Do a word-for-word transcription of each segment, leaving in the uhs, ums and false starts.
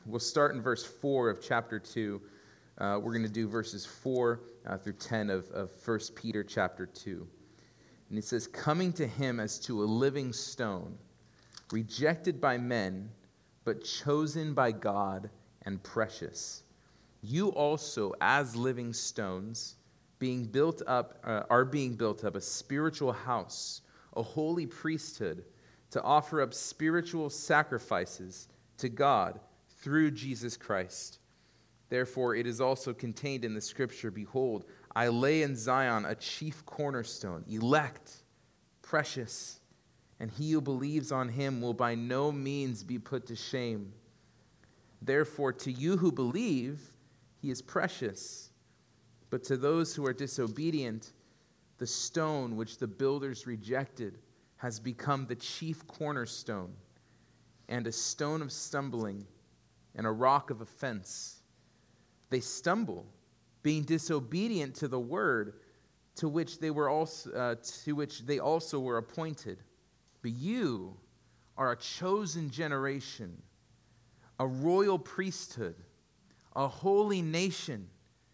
We'll start in verse four of chapter two. Uh, we're going to do verses four uh, through ten of, of First Peter chapter two. And it says, "Coming to him as to a living stone, rejected by men, but chosen by God and precious. You also, as living stones, being built up, uh, are being built up a spiritual house, a holy priesthood, to offer up spiritual sacrifices to God through Jesus Christ. Therefore, it is also contained in the scripture, 'Behold, I lay in Zion a chief cornerstone, elect, precious, and he who believes on him will by no means be put to shame. Therefore, to you who believe, he is precious. But to those who are disobedient, the stone which the builders rejected has become the chief cornerstone, and a stone of stumbling, and a rock of offense. They stumble, being disobedient to the word to which they were also uh, to which they also were appointed. But you are a chosen generation, a royal priesthood, a holy nation,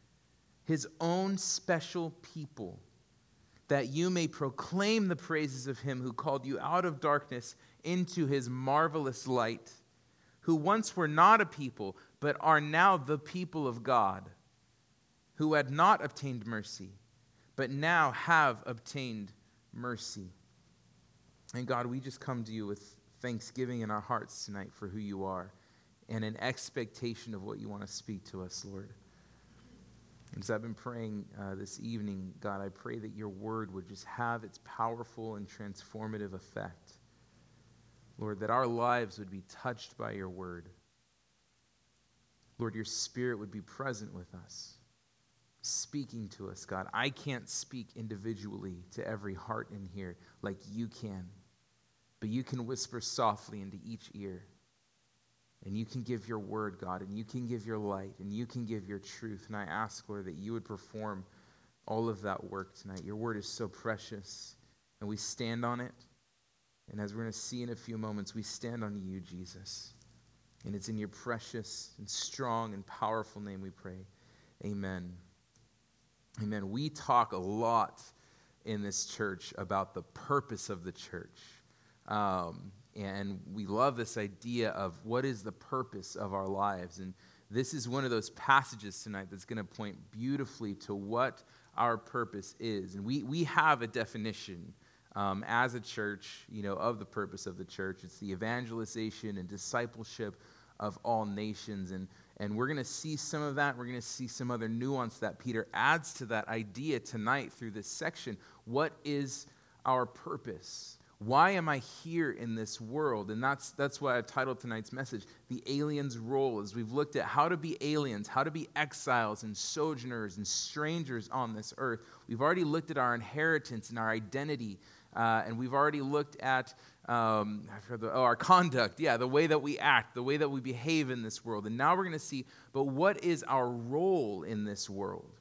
his own special people, that you may proclaim the praises of him who called you out of darkness into his marvelous light, who once were not a people, but are now the people of God, who had not obtained mercy, but now have obtained mercy.'" And God, we just come to you with thanksgiving in our hearts tonight for who you are and an expectation of what you want to speak to us, Lord. And as I've been praying uh, this evening, God, I pray that your word would just have its powerful and transformative effect. Lord, that our lives would be touched by your word. Lord, your spirit would be present with us, speaking to us, God. I can't speak individually to every heart in here like you can, but you can whisper softly into each ear. And you can give your word, God, and you can give your light, and you can give your truth. And I ask, Lord, that you would perform all of that work tonight. Your word is so precious, and we stand on it. And as we're going to see in a few moments, we stand on you, Jesus. And it's in your precious and strong and powerful name we pray. Amen. Amen. We talk a lot in this church about the purpose of the church. Um, and we love this idea of what is the purpose of our lives. And this is one of those passages tonight that's going to point beautifully to what our purpose is. And we, we have a definition um, as a church, you know, of the purpose of the church. It's the evangelization and discipleship of all nations. And And we're going to see some of that. We're going to see some other nuance that Peter adds to that idea tonight through this section. What is our purpose? Why am I here in this world? And that's that's why I've titled tonight's message, The Alien's Role, as we've looked at how to be aliens, how to be exiles and sojourners and strangers on this earth. We've already looked at our inheritance and our identity, uh, and we've already looked at Um, the, oh, our conduct, yeah, the way that we act, the way that we behave in this world. And now we're going to see, but what is our role in this world?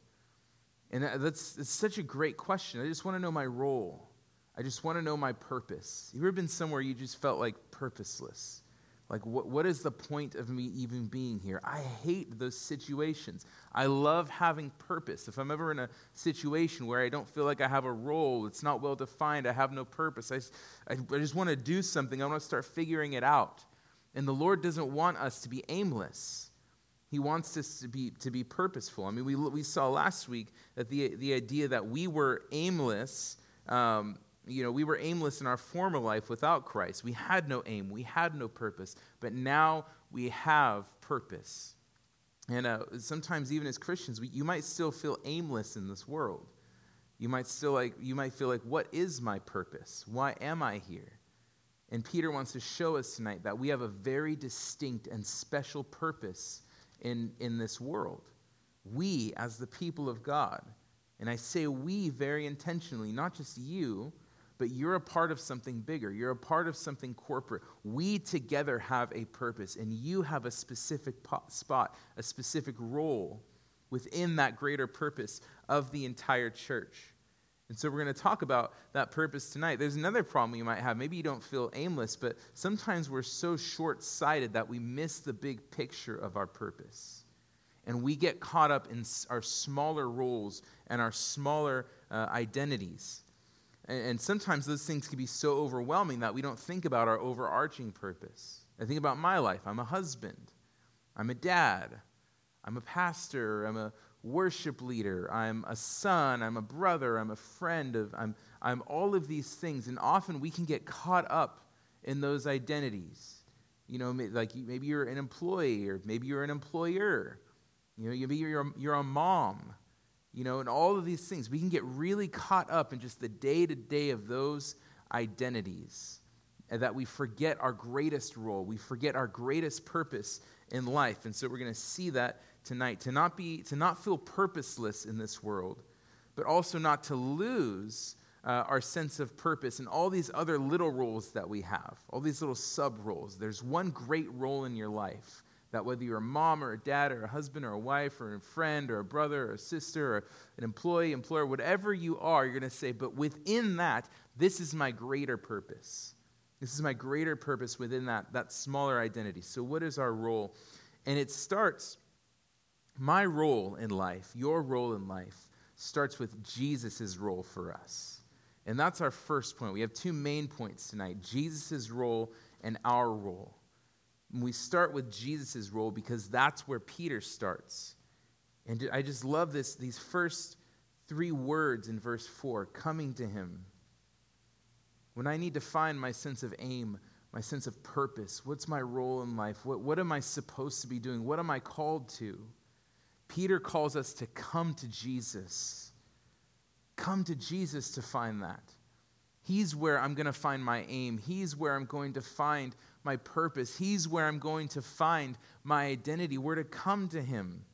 And that's, that's such a great question. I just want to know my role. I just want to know my purpose. Have you ever been somewhere you just felt like purposeless? Like, what, what is the point of me even being here? I hate those situations. I love having purpose. If I'm ever in a situation where I don't feel like I have a role, it's not well defined, I have no purpose, I, I, I just want to do something, I want to start figuring it out. And the Lord doesn't want us to be aimless. He wants us to be to be purposeful. I mean, we we saw last week that the, the idea that we were aimless, um, You know, we were aimless in our former life without Christ. We had no aim. We had no purpose. But now we have purpose. And uh, sometimes even as Christians, we, you might still feel aimless in this world. You might still like, you might feel like, what is my purpose? Why am I here? And Peter wants to show us tonight that we have a very distinct and special purpose in, in this world. We, as the people of God, and I say we very intentionally, not just you, but you're a part of something bigger. You're a part of something corporate. We together have a purpose, and you have a specific po- spot, a specific role within that greater purpose of the entire church. And so we're going to talk about that purpose tonight. There's another problem you might have. Maybe you don't feel aimless, but sometimes we're so short-sighted that we miss the big picture of our purpose. And we get caught up in our smaller roles and our smaller uh, identities. And, and sometimes those things can be so overwhelming that we don't think about our overarching purpose. I think about my life. I'm a husband. I'm a dad. I'm a pastor. I'm a worship leader. I'm a son. I'm a brother. I'm a friend. Of, I'm, I'm all of these things. And often we can get caught up in those identities. You know, like maybe you're an employee, or maybe you're an employer. You know, maybe you're, you're a mom. You know, and all of these things. We can get really caught up in just the day-to-day of those identities, and that we forget our greatest role. We forget our greatest purpose in life. And so we're going to see that tonight, to not be, to not feel purposeless in this world, but also not to lose uh, our sense of purpose and all these other little roles that we have, all these little sub-roles. There's one great role in your life that whether you're a mom or a dad or a husband or a wife or a friend or a brother or a sister or an employee, employer, whatever you are, you're going to say, but within that, this is my greater purpose. This is my greater purpose within that, that smaller identity. So what is our role? And it starts, my role in life, your role in life, starts with Jesus' role for us. And that's our first point. We have two main points tonight, Jesus' role and our role. And we start with Jesus' role because that's where Peter starts. And I just love this, these first three words in verse four, coming to him. When I need to find my sense of aim, my sense of purpose, what's my role in life? What, what am I supposed to be doing? What am I called to? Peter calls us to come to Jesus. Come to Jesus to find that. He's where I'm going to find my aim. He's where I'm going to find my purpose. He's where I'm going to find my identity. We're to come to him.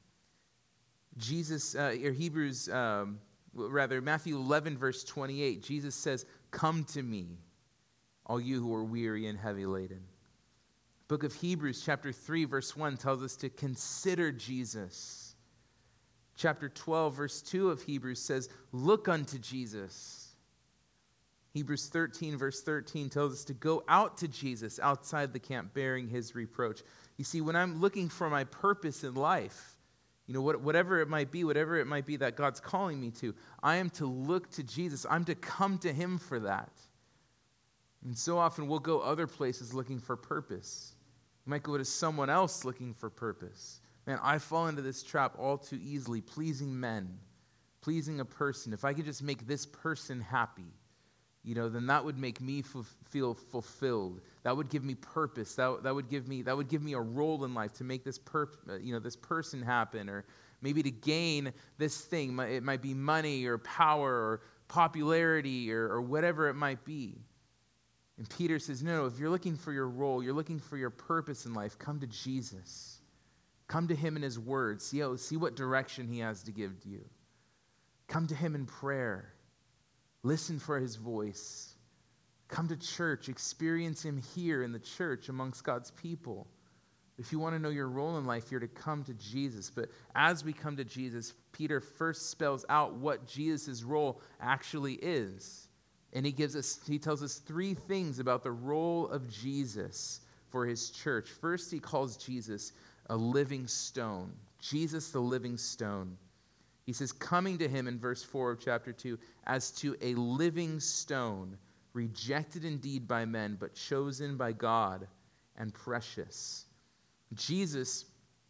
Jesus, uh, or Hebrews, um, rather, Matthew eleven, verse twenty-eight, Jesus says, "Come to me, all you who are weary and heavy laden." Book of Hebrews, chapter three, verse one, tells us to consider Jesus. Chapter twelve, verse two of Hebrews says, "Look unto Jesus." Hebrews thirteen, verse thirteen tells us to go out to Jesus outside the camp bearing his reproach. You see, when I'm looking for my purpose in life, you know, what, whatever it might be, whatever it might be that God's calling me to, I am to look to Jesus. I'm to come to him for that. And so often we'll go other places looking for purpose. We might go to someone else looking for purpose. Man, I fall into this trap all too easily, pleasing men, pleasing a person. If I could just make this person happy, you know, then that would make me f- feel fulfilled. That would give me purpose. That, that would give me that would give me a role in life to make this per, you know, this person happen, or maybe to gain this thing. It might be money or power or popularity or, or whatever it might be. And Peter says, no, no, if you're looking for your role, you're looking for your purpose in life, come to Jesus. Come to him in his word. See, how, see what direction he has to give to you. Come to him in prayer. Listen for his voice. Come to church. Experience him here in the church amongst God's people. If you want to know your role in life, you're to come to Jesus. But as we come to Jesus, Peter first spells out what Jesus' role actually is. And he gives us, he tells us three things about the role of Jesus for his church. First, he calls Jesus a living stone. Jesus, the living stone. He says, coming to him in verse four of chapter two, as to a living stone, rejected indeed by men, but chosen by God and precious. Jesus,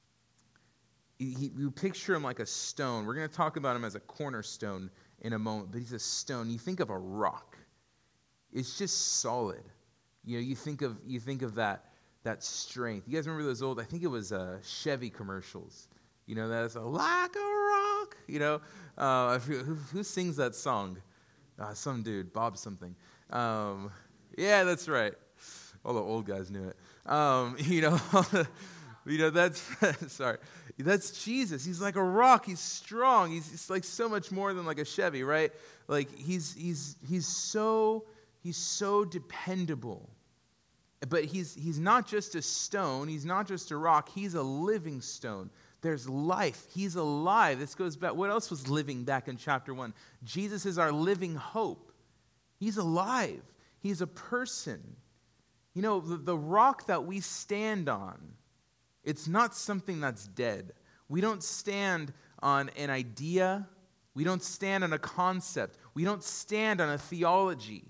he, you picture him like a stone. We're going to talk about him as a cornerstone in a moment, but he's a stone. You think of a rock. It's just solid. You know, you think of you think of that that strength. You guys remember those old, I think it was uh, Chevy commercials. You know, that's a, like a rock. You know, uh, who, who sings that song? Uh, some dude, Bob something. Um, yeah, that's right. All the old guys knew it. Um, you know, you know that's sorry. That's Jesus. He's like a rock. He's strong. He's, he's like so much more than like a Chevy, right? Like he's he's he's so he's so dependable. But he's he's not just a stone. He's not just a rock. He's a living stone. There's life. He's alive. This goes back. What else was living back in chapter one? Jesus is our living hope. He's alive. He's a person. You know, the, the rock that we stand on, it's not something that's dead. We don't stand on an idea. We don't stand on a concept. We don't stand on a theology.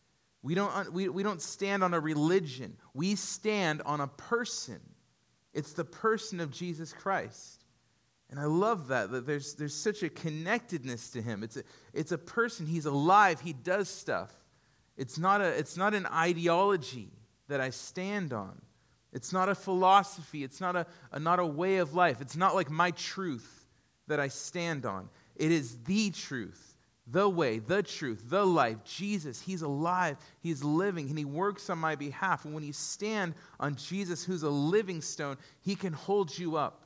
We don't, we, we don't stand on a religion. We stand on a person. It's the person of Jesus Christ. And I love that, that there's, there's such a connectedness to him. It's a, it's a person. He's alive. He does stuff. It's not, a, it's not an ideology that I stand on. It's not a philosophy. It's not a, a, not a way of life. It's not like my truth that I stand on. It is the truth, the way, the truth, the life. Jesus, he's alive, he's living, and he works on my behalf. And when you stand on Jesus, who's a living stone, he can hold you up.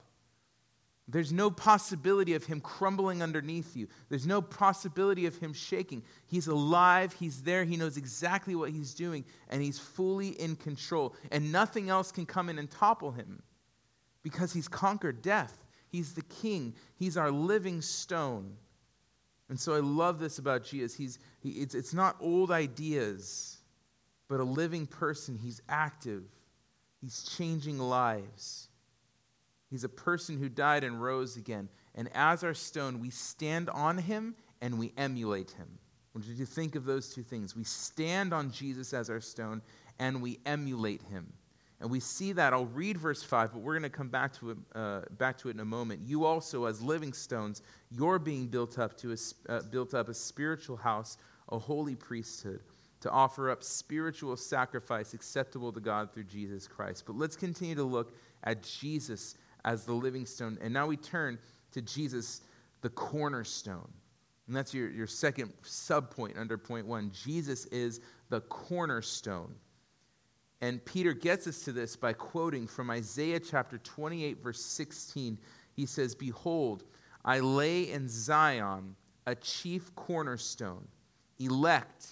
There's no possibility of him crumbling underneath you. There's no possibility of him shaking. He's alive, he's there, he knows exactly what he's doing, and he's fully in control. And nothing else can come in and topple him because he's conquered death. He's the king. He's our living stone. And so I love this about Jesus. He's, he, it's, it's not old ideas, but a living person. He's active. He's changing lives. He's a person who died and rose again. And as our stone, we stand on him and we emulate him. I want you to think of those two things. We stand on Jesus as our stone and we emulate him. And we see that. I'll read verse five, but we're going to come back to it, uh, back to it in a moment. You also, as living stones, you're being built up to a, uh, built up a spiritual house, a holy priesthood, to offer up spiritual sacrifice acceptable to God through Jesus Christ. But let's continue to look at Jesus as the living stone. And now we turn to Jesus, the cornerstone. And that's your, your second subpoint under point one. Jesus is the cornerstone. And Peter gets us to this by quoting from Isaiah chapter twenty-eight, verse sixteen. He says, "Behold, I lay in Zion a chief cornerstone, elect,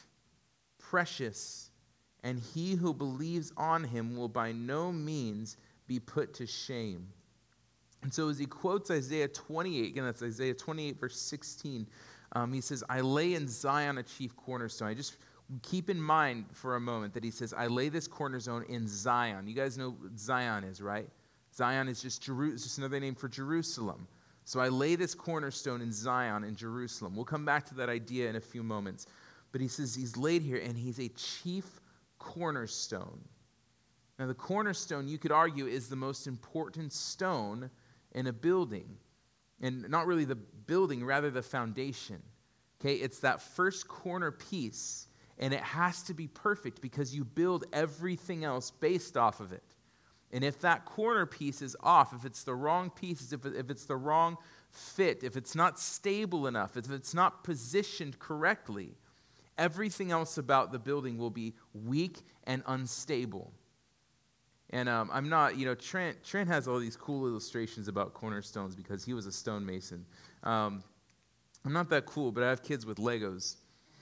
precious, and he who believes on him will by no means be put to shame." And so as he quotes Isaiah twenty-eight, again, that's Isaiah twenty-eight, verse sixteen, um, he says, "I lay in Zion a chief cornerstone." I just keep in mind for a moment that he says, "I lay this cornerstone in Zion." You guys know what Zion is, right? Zion is just, Jeru- just another name for Jerusalem. So I lay this cornerstone in Zion in Jerusalem. We'll come back to that idea in a few moments. But he says he's laid here, and he's a chief cornerstone. Now, the cornerstone, you could argue, is the most important stone in a building. And not really the building, rather the foundation. Okay, it's that first corner piece, and it has to be perfect because you build everything else based off of it. And if that corner piece is off, if it's the wrong pieces, if, it, if it's the wrong fit, if it's not stable enough, if it's not positioned correctly, everything else about the building will be weak and unstable. And um, I'm not, you know, Trent, Trent has all these cool illustrations about cornerstones because he was a stonemason. Um, I'm not that cool, but I have kids with Legos.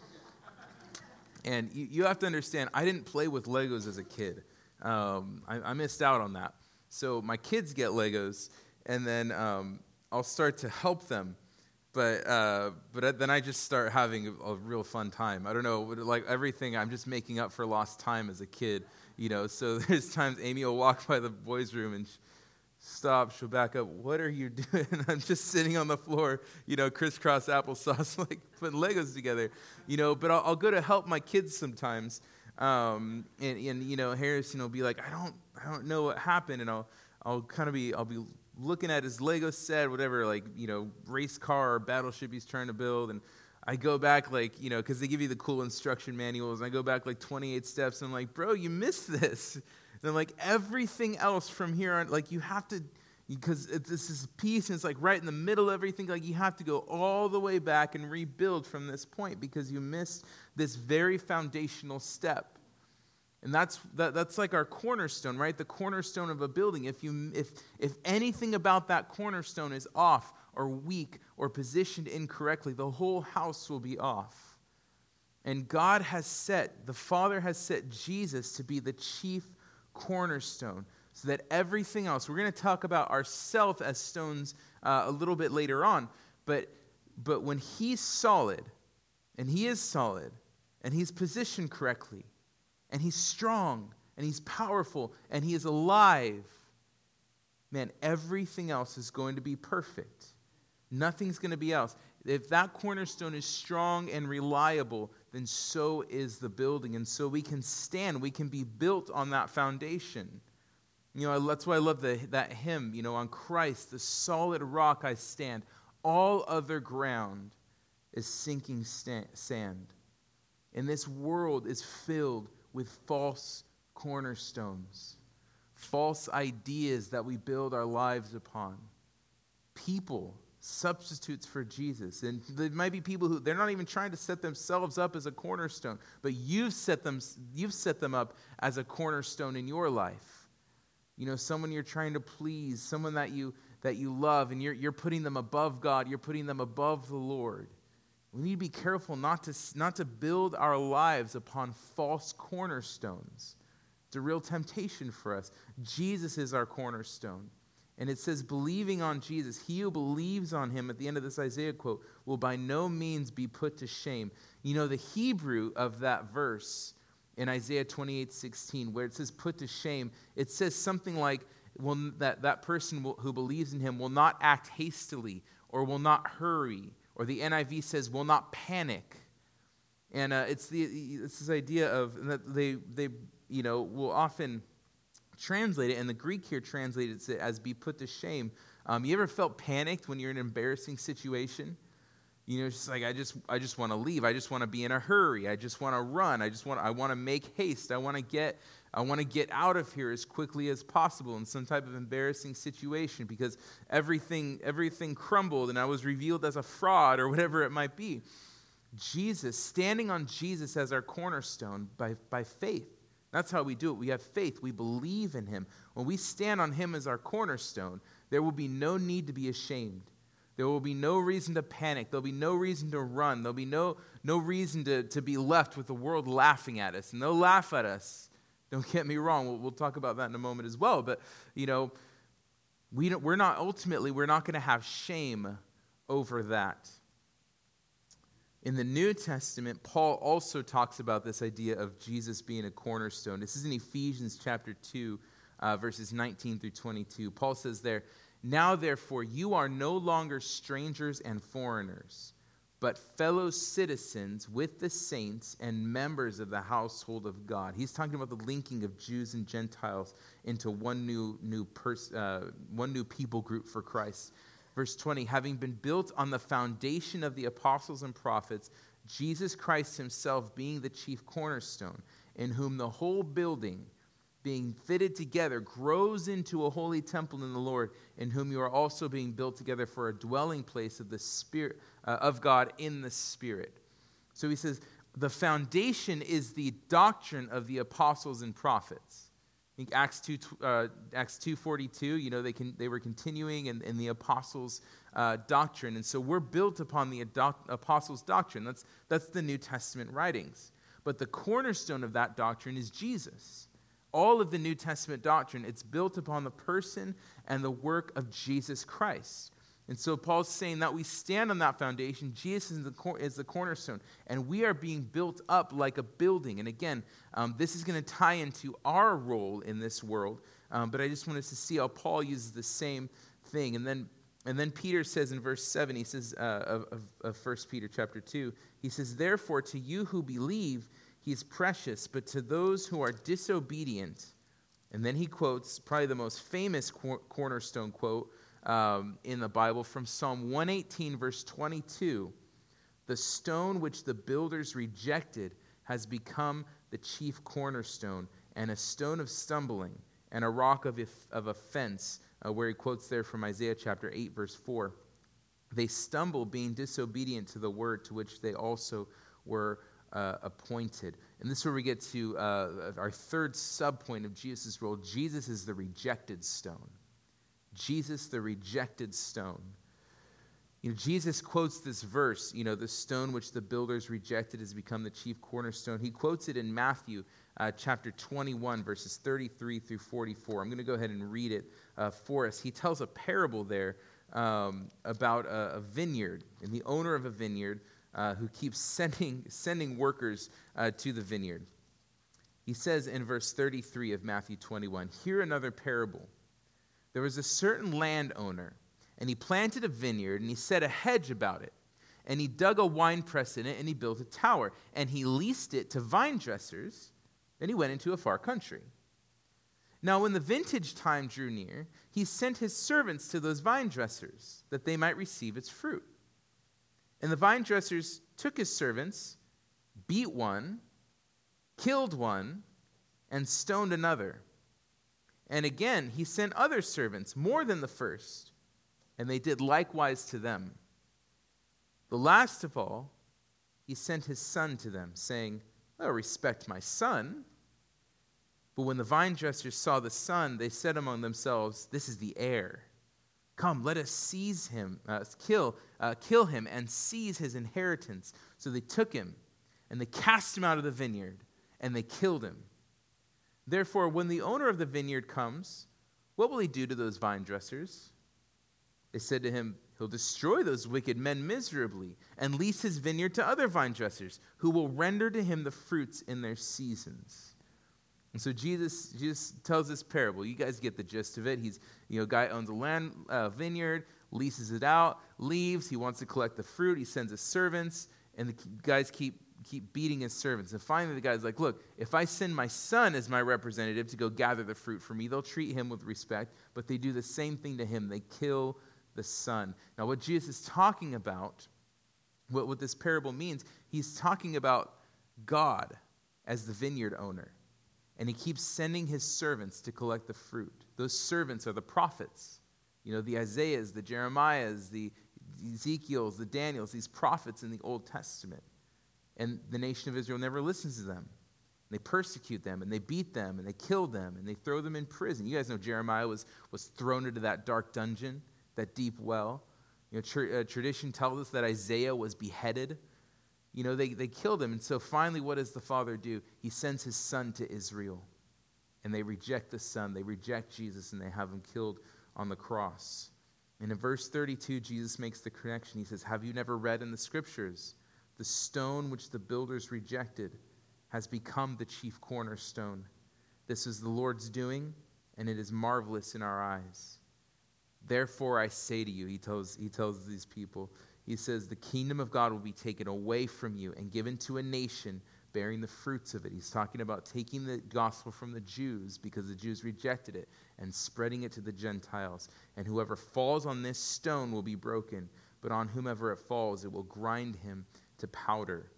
And you, you have to understand, I didn't play with Legos as a kid. Um, I, I missed out on that. So my kids get Legos, and then um, I'll start to help them. But uh, but then I just start having a, a real fun time. I don't know, like everything, I'm just making up for lost time as a kid. You know, so there's times Amy will walk by the boys' room and stop, she'll back up. "What are you doing?" I'm just sitting on the floor, you know, crisscross applesauce, like putting Legos together, you know. But I'll, I'll go to help my kids sometimes, um, and, and you know, Harrison will be like, "I don't, I don't know what happened," and I'll, I'll kind of be, I'll be looking at his Lego set, whatever, like, you know, race car or battleship he's trying to build, and I go back, like, you know, because they give you the cool instruction manuals, and I go back like twenty-eight steps, and I'm like, "Bro, you missed this." And I'm like, everything else from here on, like, you have to, because this is peace, and it's like right in the middle of everything, like, you have to go all the way back and rebuild from this point because you missed this very foundational step. And that's that, that's like our cornerstone, right? The cornerstone of a building. If you if if anything about that cornerstone is off or weak or positioned incorrectly, the whole house will be off. And God has set, the Father has set Jesus to be the chief cornerstone, so that everything else, we're going to talk about ourselves as stones uh, a little bit later on, but, but when he's solid, and he is solid, and he's positioned correctly, and he's strong, and he's powerful, and he is alive, man, everything else is going to be perfect. Nothing's going to be else. If that cornerstone is strong and reliable, then so is the building. And so we can stand, we can be built on that foundation. You know, that's why I love the, that hymn, you know, on Christ, the solid rock I stand. All other ground is sinking sta- sand. And this world is filled with false cornerstones, false ideas that we build our lives upon, people, substitutes for Jesus. And there might be people who, they're not even trying to set themselves up as a cornerstone, but you've set them, you've set them up as a cornerstone in your life. You know, someone you're trying to please, someone that you that you love, and you're you're putting them above God, you're putting them above the Lord. We need to be careful not to not to build our lives upon false cornerstones. It's a real temptation for us. Jesus is our cornerstone. And it says, believing on Jesus, he who believes on him, at the end of this Isaiah quote, will by no means be put to shame. You know, the Hebrew of that verse in Isaiah twenty-eight sixteen, where it says put to shame, it says something like, well, that, that person will, who believes in him will not act hastily or will not hurry. Or the N I V says will not panic. And uh, it's, the, it's this idea of that they, they you know, will often translate it, and the Greek here translates it as be put to shame. Um, you ever felt panicked when you're in an embarrassing situation? You know, it's just like, I just I just want to leave. I just want to be in a hurry. I just want to run. I just want I want to make haste. I want to get I want to get out of here as quickly as possible in some type of embarrassing situation because everything everything crumbled and I was revealed as a fraud or whatever it might be. Jesus, standing on Jesus as our cornerstone by, by faith. That's how we do it. We have faith. We believe in him. When we stand on him as our cornerstone, there will be no need to be ashamed. There will be no reason to panic. There'll be no reason to run. There'll be no, no reason to, to be left with the world laughing at us. And they'll laugh at us. Don't get me wrong. We'll, we'll talk about that in a moment as well. But, you know, we don't, we're not, ultimately, we're not going to have shame over that. In the New Testament, Paul also talks about this idea of Jesus being a cornerstone. This is in Ephesians chapter two, uh, verses nineteen through twenty-two. Paul says there, now therefore you are no longer strangers and foreigners, but fellow citizens with the saints and members of the household of God. He's talking about the linking of Jews and Gentiles into one new, new, pers- uh, one new people group for Christ. Verse twenty, having been built on the foundation of the apostles and prophets, Jesus Christ himself being the chief cornerstone, in whom the whole building, being fitted together, grows into a holy temple in the Lord, in whom you are also being built together for a dwelling place of the Spirit uh, of God in the Spirit. So he says, the foundation is the doctrine of the apostles and prophets. I think Acts two, uh, Acts two forty-two, you know, they can they were continuing in, in the apostles' uh, doctrine. And so we're built upon the adopt, apostles' doctrine. That's, that's the New Testament writings. But the cornerstone of that doctrine is Jesus. All of the New Testament doctrine, it's built upon the person and the work of Jesus Christ. And so Paul's saying that we stand on that foundation. Jesus is the, cor- is the cornerstone, and we are being built up like a building. And again, um, this is going to tie into our role in this world, um, but I just want us to see how Paul uses the same thing. And then and then Peter says in verse seven, he says uh, of, of, of First Peter chapter two, he says, therefore to you who believe, he is precious, but to those who are disobedient, and then he quotes probably the most famous cor- cornerstone quote, Um, in the Bible from Psalm one eighteen, verse twenty-two, the stone which the builders rejected has become the chief cornerstone and a stone of stumbling and a rock of, of offense, uh, where he quotes there from Isaiah chapter eight, verse four. They stumble being disobedient to the word to which they also were uh, appointed. And this is where we get to uh, our third subpoint of Jesus' role. Jesus is the rejected stone. Jesus, the rejected stone. You know, Jesus quotes this verse, you know, the stone which the builders rejected has become the chief cornerstone. He quotes it in Matthew uh, chapter twenty-one, verses thirty-three through forty-four. I'm going to go ahead and read it uh, for us. He tells a parable there um, about a, a vineyard and the owner of a vineyard uh, who keeps sending, sending workers uh, to the vineyard. He says in verse thirty-three of Matthew twenty-one, "Hear another parable. There was a certain landowner, and he planted a vineyard, and he set a hedge about it. And he dug a winepress in it, and he built a tower. And he leased it to vine dressers, and he went into a far country. Now when the vintage time drew near, he sent his servants to those vine dressers, that they might receive its fruit. And the vine dressers took his servants, beat one, killed one, and stoned another. And again he sent other servants, more than the first, and they did likewise to them. The last of all, he sent his son to them, saying, 'Oh, respect my son.' But when the vine dressers saw the son, they said among themselves, 'This is the heir. Come, let us seize him, uh, kill, uh, kill him, and seize his inheritance.' So they took him, and they cast him out of the vineyard, and they killed him. Therefore, when the owner of the vineyard comes, what will he do to those vine dressers?" They said to him, "He'll destroy those wicked men miserably and lease his vineyard to other vine dressers who will render to him the fruits in their seasons." And so Jesus, Jesus tells this parable. You guys get the gist of it. He's, you know, a guy owns a land uh, vineyard, leases it out, leaves. He wants to collect the fruit. He sends his servants, and the guys keep keep beating his servants. And finally, the guy's like, "Look, if I send my son as my representative to go gather the fruit for me, they'll treat him with respect." But they do the same thing to him. They kill the son. Now, what Jesus is talking about, what, what this parable means, he's talking about God as the vineyard owner. And he keeps sending his servants to collect the fruit. Those servants are the prophets. You know, the Isaiahs, the Jeremiahs, the Ezekiels, the Daniels, these prophets in the Old Testament. And the nation of Israel never listens to them. They persecute them, and they beat them, and they kill them, and they throw them in prison. You guys know Jeremiah was, was thrown into that dark dungeon, that deep well. You know, tr- uh, tradition tells us that Isaiah was beheaded. You know, they, they killed him. And so finally, what does the Father do? He sends his son to Israel. And they reject the son. They reject Jesus, and they have him killed on the cross. And in verse thirty-two, Jesus makes the connection. He says, "Have you never read in the scriptures, the stone which the builders rejected has become the chief cornerstone. This is the Lord's doing, and it is marvelous in our eyes. Therefore I say to you," he tells, he tells these people, he says, "the kingdom of God will be taken away from you and given to a nation bearing the fruits of it." He's talking about taking the gospel from the Jews because the Jews rejected it and spreading it to the Gentiles. "And whoever falls on this stone will be broken, but on whomever it falls, it will grind him to powder."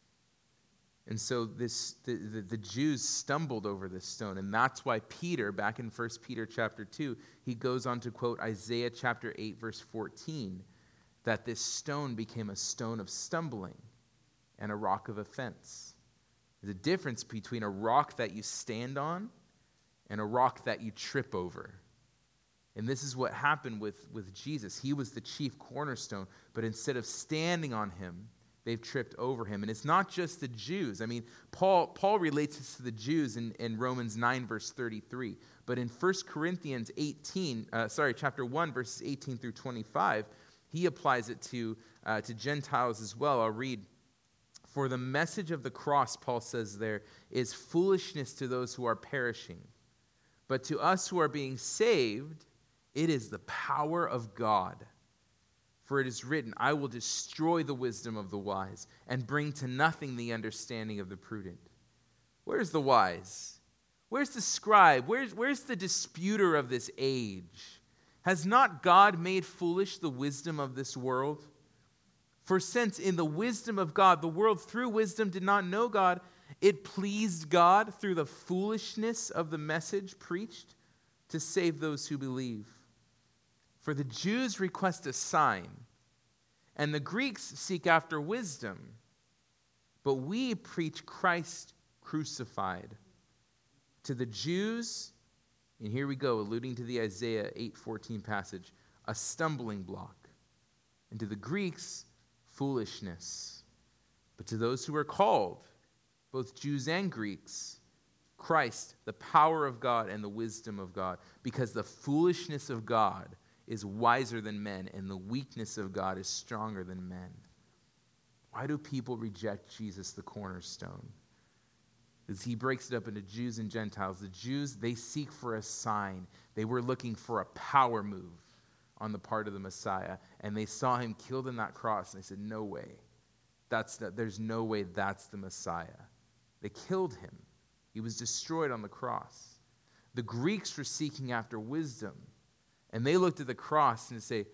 And so this the, the, the Jews stumbled over this stone, and that's why Peter, back in First Peter chapter two, he goes on to quote Isaiah chapter eight, verse fourteen, that this stone became a stone of stumbling and a rock of offense. There's a difference between a rock that you stand on and a rock that you trip over. And this is what happened with, with Jesus. He was the chief cornerstone, but instead of standing on him, they've tripped over him. And it's not just the Jews. I mean, Paul Paul relates this to the Jews in, in Romans nine, verse thirty-three. But in First Corinthians eighteen, uh, sorry, chapter one, verses eighteen through twenty-five, he applies it to, uh, to Gentiles as well. I'll read. "For the message of the cross," Paul says there, "is foolishness to those who are perishing. But to us who are being saved, it is the power of God. For it is written, I will destroy the wisdom of the wise and bring to nothing the understanding of the prudent." Where's the wise? Where's the scribe? Where's, where's the disputer of this age? Has not God made foolish the wisdom of this world? For since in the wisdom of God, the world through wisdom did not know God, it pleased God through the foolishness of the message preached to save those who believe. For the Jews request a sign, and the Greeks seek after wisdom, but we preach Christ crucified. To the Jews, and here we go, alluding to the Isaiah eight fourteen passage, a stumbling block, And to the Greeks, foolishness. But to those who are called, both Jews and Greeks, Christ, the power of God and the wisdom of God. Because the foolishness of God is wiser than men, and the weakness of God is stronger than men. Why do people reject Jesus, the cornerstone? Because he breaks it up into Jews and Gentiles. The Jews, they seek for a sign. They were looking for a power move on the part of the Messiah. And they saw him killed on that cross, and they said, no way. That's the, there's no way that's the Messiah. They killed him. He was destroyed on the cross. The Greeks were seeking after wisdom. And they looked at the cross and say,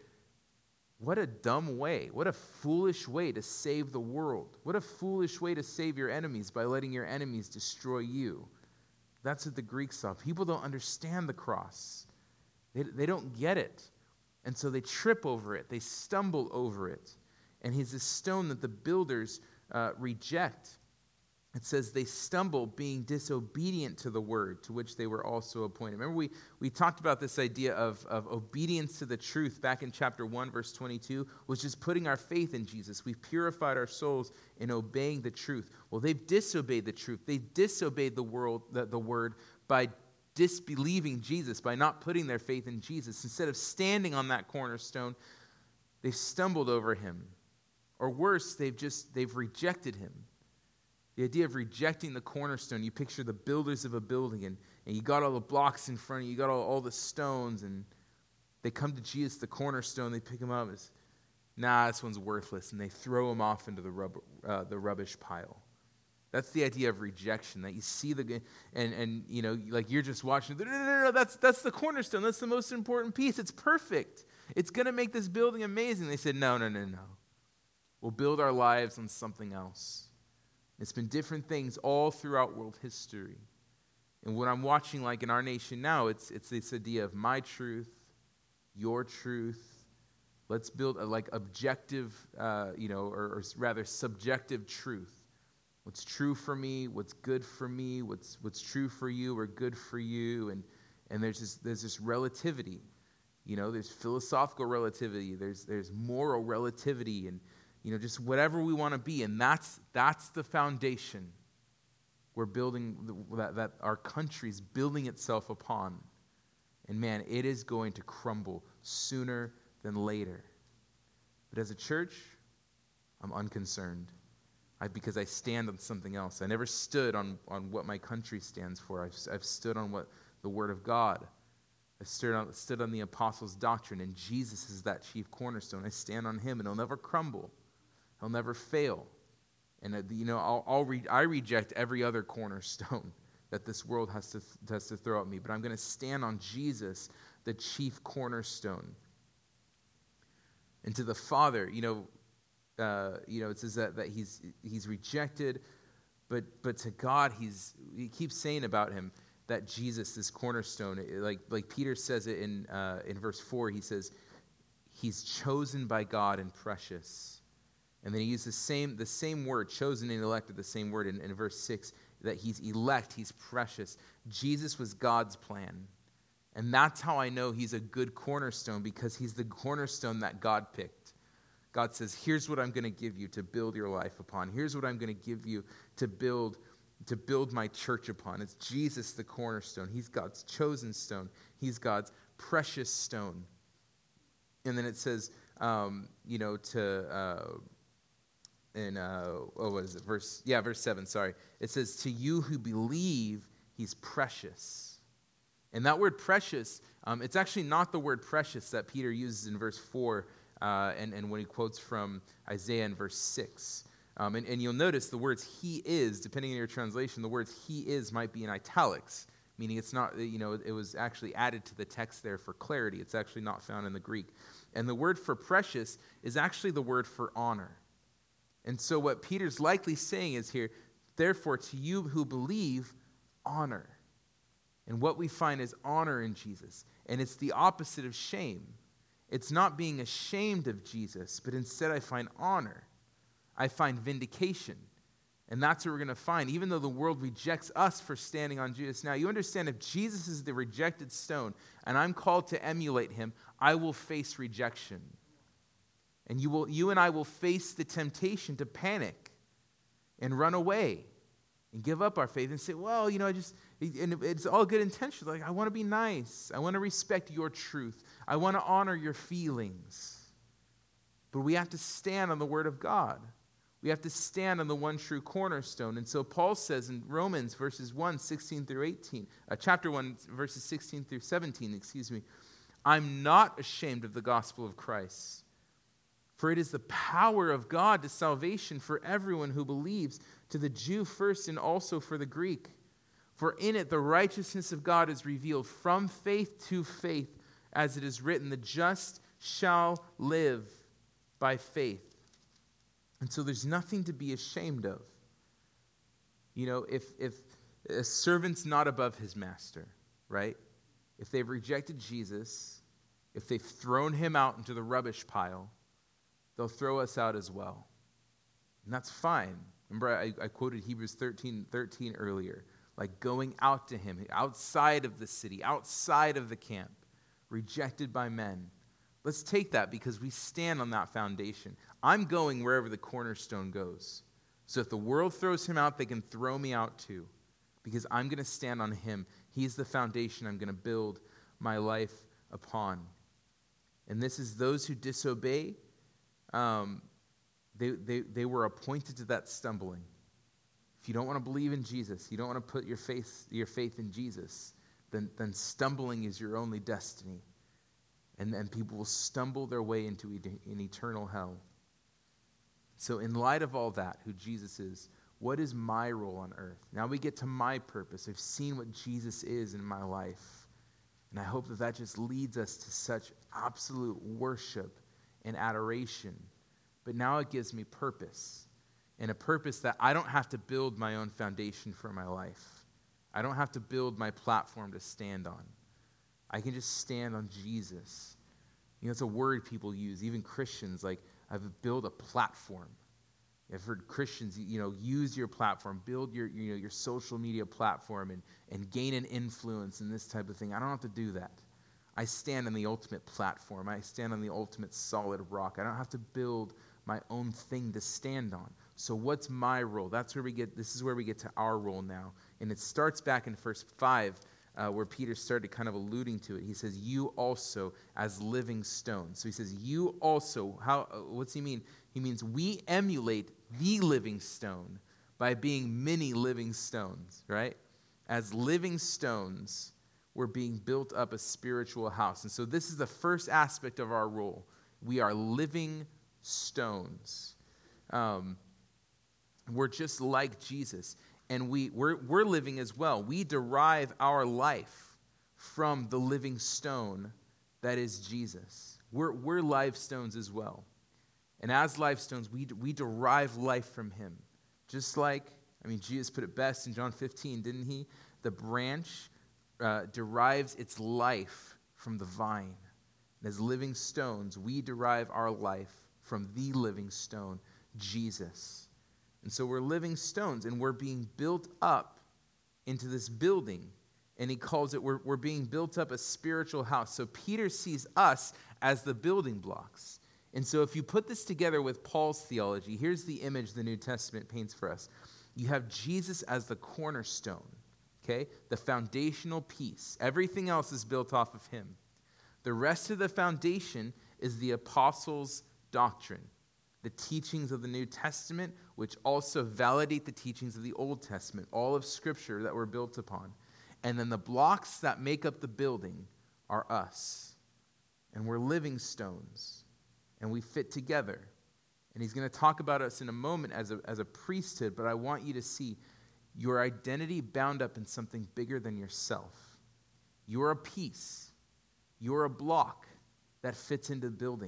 what a dumb way, what a foolish way to save the world. What a foolish way to save your enemies by letting your enemies destroy you. That's what the Greeks saw. People don't understand the cross. They, they don't get it. And so they trip over it. They stumble over it. And he's a stone that the builders uh, reject. It says they stumble being disobedient to the word to which they were also appointed. Remember we, we talked about this idea of, of obedience to the truth back in chapter one, verse twenty-two, which is putting our faith in Jesus. We've purified our souls in obeying the truth. Well, they've disobeyed the truth. They've disobeyed the, world, the, the word by disbelieving Jesus, by not putting their faith in Jesus. Instead of standing on that cornerstone, they've stumbled over him. Or worse, they've just, they've rejected him. The idea of rejecting the cornerstone, you picture the builders of a building, and, and you got all the blocks in front of you, you got all, all the stones, and they come to Jesus, the cornerstone, they pick him up, and say, nah, this one's worthless, and they throw him off into the, rub, uh, the rubbish pile. That's the idea of rejection, that you see the, and, and you know, like you're just watching, no, no, no, no, that's, that's the cornerstone, that's the most important piece, it's perfect, it's going to make this building amazing. They said, no, no, no, no, we'll build our lives on something else. It's been different things all throughout world history. And what I'm watching, like in our nation now, it's it's this idea of my truth, your truth. Let's build a like objective, uh, you know, or, or rather subjective truth. What's true for me, what's good for me, what's what's true for you or good for you, and and there's this there's this relativity. You know, there's philosophical relativity, there's there's moral relativity, and you know, just whatever we want to be. And that's that's the foundation we're building, that, that our country's building itself upon. And man, it is going to crumble sooner than later. But as a church, I'm unconcerned I, because I stand on something else. I never stood on, on what my country stands for. I've, I've stood on what the Word of God. I stood on, stood on the apostles' doctrine, and Jesus is that chief cornerstone. I stand on him, and he'll never crumble. He'll never fail. And, uh, you know, I'll, I'll re- I reject every other cornerstone that this world has to, has to throw at me. But I'm going to stand on Jesus, the chief cornerstone. And to the Father, you know, uh, you know, it says that, that he's he's rejected. But but to God, he's he keeps saying about him that Jesus, this cornerstone, like like Peter says it in uh, in verse four, he says, he's chosen by God and precious. And then he uses the same, the same word, chosen and elected, the same word in, in verse six, that he's elect, he's precious. Jesus was God's plan. And that's how I know he's a good cornerstone, because he's the cornerstone that God picked. God says, here's what I'm going to give you to build your life upon. Here's what I'm going to give you to build, to build my church upon. It's Jesus, the cornerstone. He's God's chosen stone. He's God's precious stone. And then it says, um, you know, to... Uh, In, uh, oh, what is it? Verse, yeah, verse seven, sorry. It says, to you who believe, he's precious. And that word precious, um, it's actually not the word precious that Peter uses in verse four, uh, and, and when he quotes from Isaiah in verse six. Um, and, and you'll notice the words he is, depending on your translation, the words he is might be in italics, meaning it's not, you know, it was actually added to the text there for clarity. It's actually not found in the Greek. And the word for precious is actually the word for honor. And so what Peter's likely saying is here, therefore, to you who believe, honor. And what we find is honor in Jesus. And it's the opposite of shame. It's not being ashamed of Jesus, but instead I find honor. I find vindication. And that's what we're going to find. Even though the world rejects us for standing on Jesus. Now, you understand, if Jesus is the rejected stone, and I'm called to emulate him, I will face rejection. And you will, you and I will face the temptation to panic and run away and give up our faith and say, well, you know, I just, and it's all good intentions. Like, I want to be nice. I want to respect your truth. I want to honor your feelings. But we have to stand on the word of God. We have to stand on the one true cornerstone. And so Paul says in Romans verses one, sixteen through eighteen, uh, chapter one, verses sixteen through seventeen, excuse me, I'm not ashamed of the gospel of Christ, for it is the power of God to salvation for everyone who believes, to the Jew first and also for the Greek. For in it the righteousness of God is revealed from faith to faith, as it is written, the just shall live by faith. And so there's nothing to be ashamed of. You know, if if a servant's not above his master, right? If they've rejected Jesus, if they've thrown him out into the rubbish pile, they'll throw us out as well. And that's fine. Remember, I, I quoted Hebrews thirteen thirteen earlier, like going out to him, outside of the city, outside of the camp, rejected by men. Let's take that because we stand on that foundation. I'm going wherever the cornerstone goes. So if the world throws him out, they can throw me out too, because I'm going to stand on him. He's the foundation I'm going to build my life upon. And this is those who disobey. Um, they, they, they were appointed to that stumbling. If you don't want to believe in Jesus, you don't want to put your faith, your faith in Jesus, then, then stumbling is your only destiny. And then people will stumble their way into an eternal hell. So in light of all that, who Jesus is, what is my role on earth? Now we get to my purpose. I've seen what Jesus is in my life. And I hope that that just leads us to such absolute worship and adoration. But now it gives me purpose. And a purpose that I don't have to build my own foundation for my life. I don't have to build my platform to stand on. I can just stand on Jesus. You know, it's a word people use, even Christians, like, I've built a platform. I've heard Christians, you know, use your platform, build your, you know, your social media platform and, and gain an influence and this type of thing. I don't have to do that. I stand on the ultimate platform. I stand on the ultimate solid rock. I don't have to build my own thing to stand on. So what's my role? That's where we get, this is where we get to our role now. And it starts back in verse five, Uh, where Peter started kind of alluding to it. He says, you also as living stones. So he says, you also, how? What's he mean? He means we emulate the living stone by being many living stones, right? As living stones, we're being built up a spiritual house. And so this is the first aspect of our role. We are living stones. Um, we're just like Jesus. And we, we're, we're living as well. We derive our life from the living stone that is Jesus. We're, we're live stones as well. And as live stones, we, we derive life from him. Just like, I mean, Jesus put it best in John fifteen, didn't he? The branch uh, derives its life from the vine. And as living stones, we derive our life from the living stone, Jesus. And so we're living stones, and we're being built up into this building. And he calls it, we're, we're being built up a spiritual house. So Peter sees us as the building blocks. And so if you put this together with Paul's theology, here's the image the New Testament paints for us. You have Jesus as the cornerstone, okay? The foundational piece. Everything else is built off of him. The rest of the foundation is the apostles' doctrine. The teachings of the New Testament, which also validate the teachings of the Old Testament, all of Scripture that we're built upon. And then the blocks that make up the building are us. And we're living stones. And we fit together. And he's going to talk about us in a moment as a, as a priesthood, but I want you to see your identity bound up in something bigger than yourself. You're a piece. You're a block that fits into the building.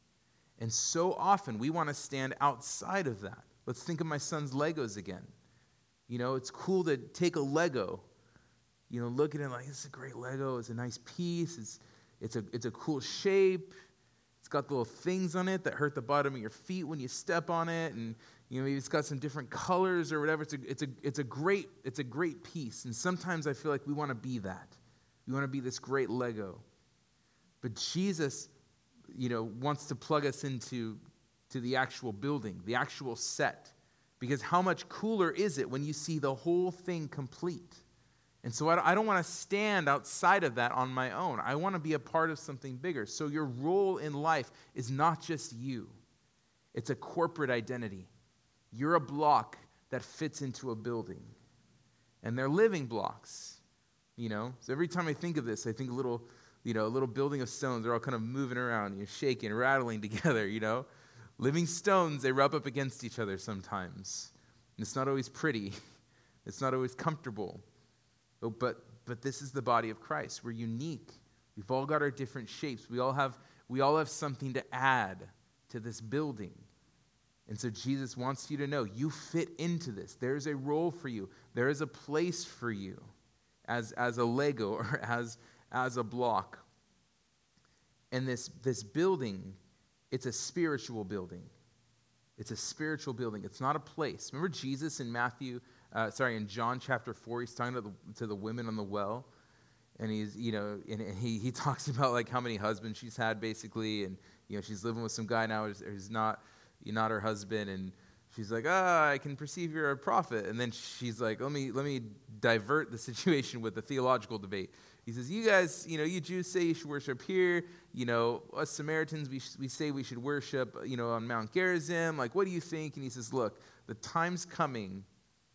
And so often we want to stand outside of that. Let's think of my son's Legos again. You know, it's cool to take a Lego, you know, look at it like, this is a great Lego. It's a nice piece. It's it's a it's a cool shape. It's got little things on it that hurt the bottom of your feet when you step on it, and you know maybe it's got some different colors or whatever. It's a it's a it's a great it's a great piece. And sometimes I feel like we want to be that. We want to be this great Lego. But Jesus you know, wants to plug us into to the actual building, the actual set. Because how much cooler is it when you see the whole thing complete? And so I don't want to stand outside of that on my own. I want to be a part of something bigger. So your role in life is not just you. It's a corporate identity. You're a block that fits into a building. And they're living blocks, you know. So every time I think of this, I think a little, you know, a little building of stones. They're all kind of moving around, you're shaking, rattling together, you know. Living stones, they rub up against each other sometimes. And it's not always pretty. It's not always comfortable. But but this is the body of Christ. We're unique. We've all got our different shapes. We all have we all have something to add to this building. And so Jesus wants you to know you fit into this. There's a role for you. There is a place for you as, as a Lego or as, as a block. And this, this building, it's a spiritual building. It's a spiritual building. It's not a place. Remember Jesus in Matthew, uh, sorry, in John chapter four, he's talking to the, to the women on the well. And he's, you know, and he, he talks about like how many husbands she's had basically. And, you know, she's living with some guy now who's, who's not, you're not her husband. And she's like, ah, oh, I can perceive you're a prophet. And then she's like, let me, let me divert the situation with a theological debate. He says, you guys, you know, you Jews say you should worship here. You know, us Samaritans, we we say we should worship, you know, on Mount Gerizim. Like, what do you think? And he says, look, the time's coming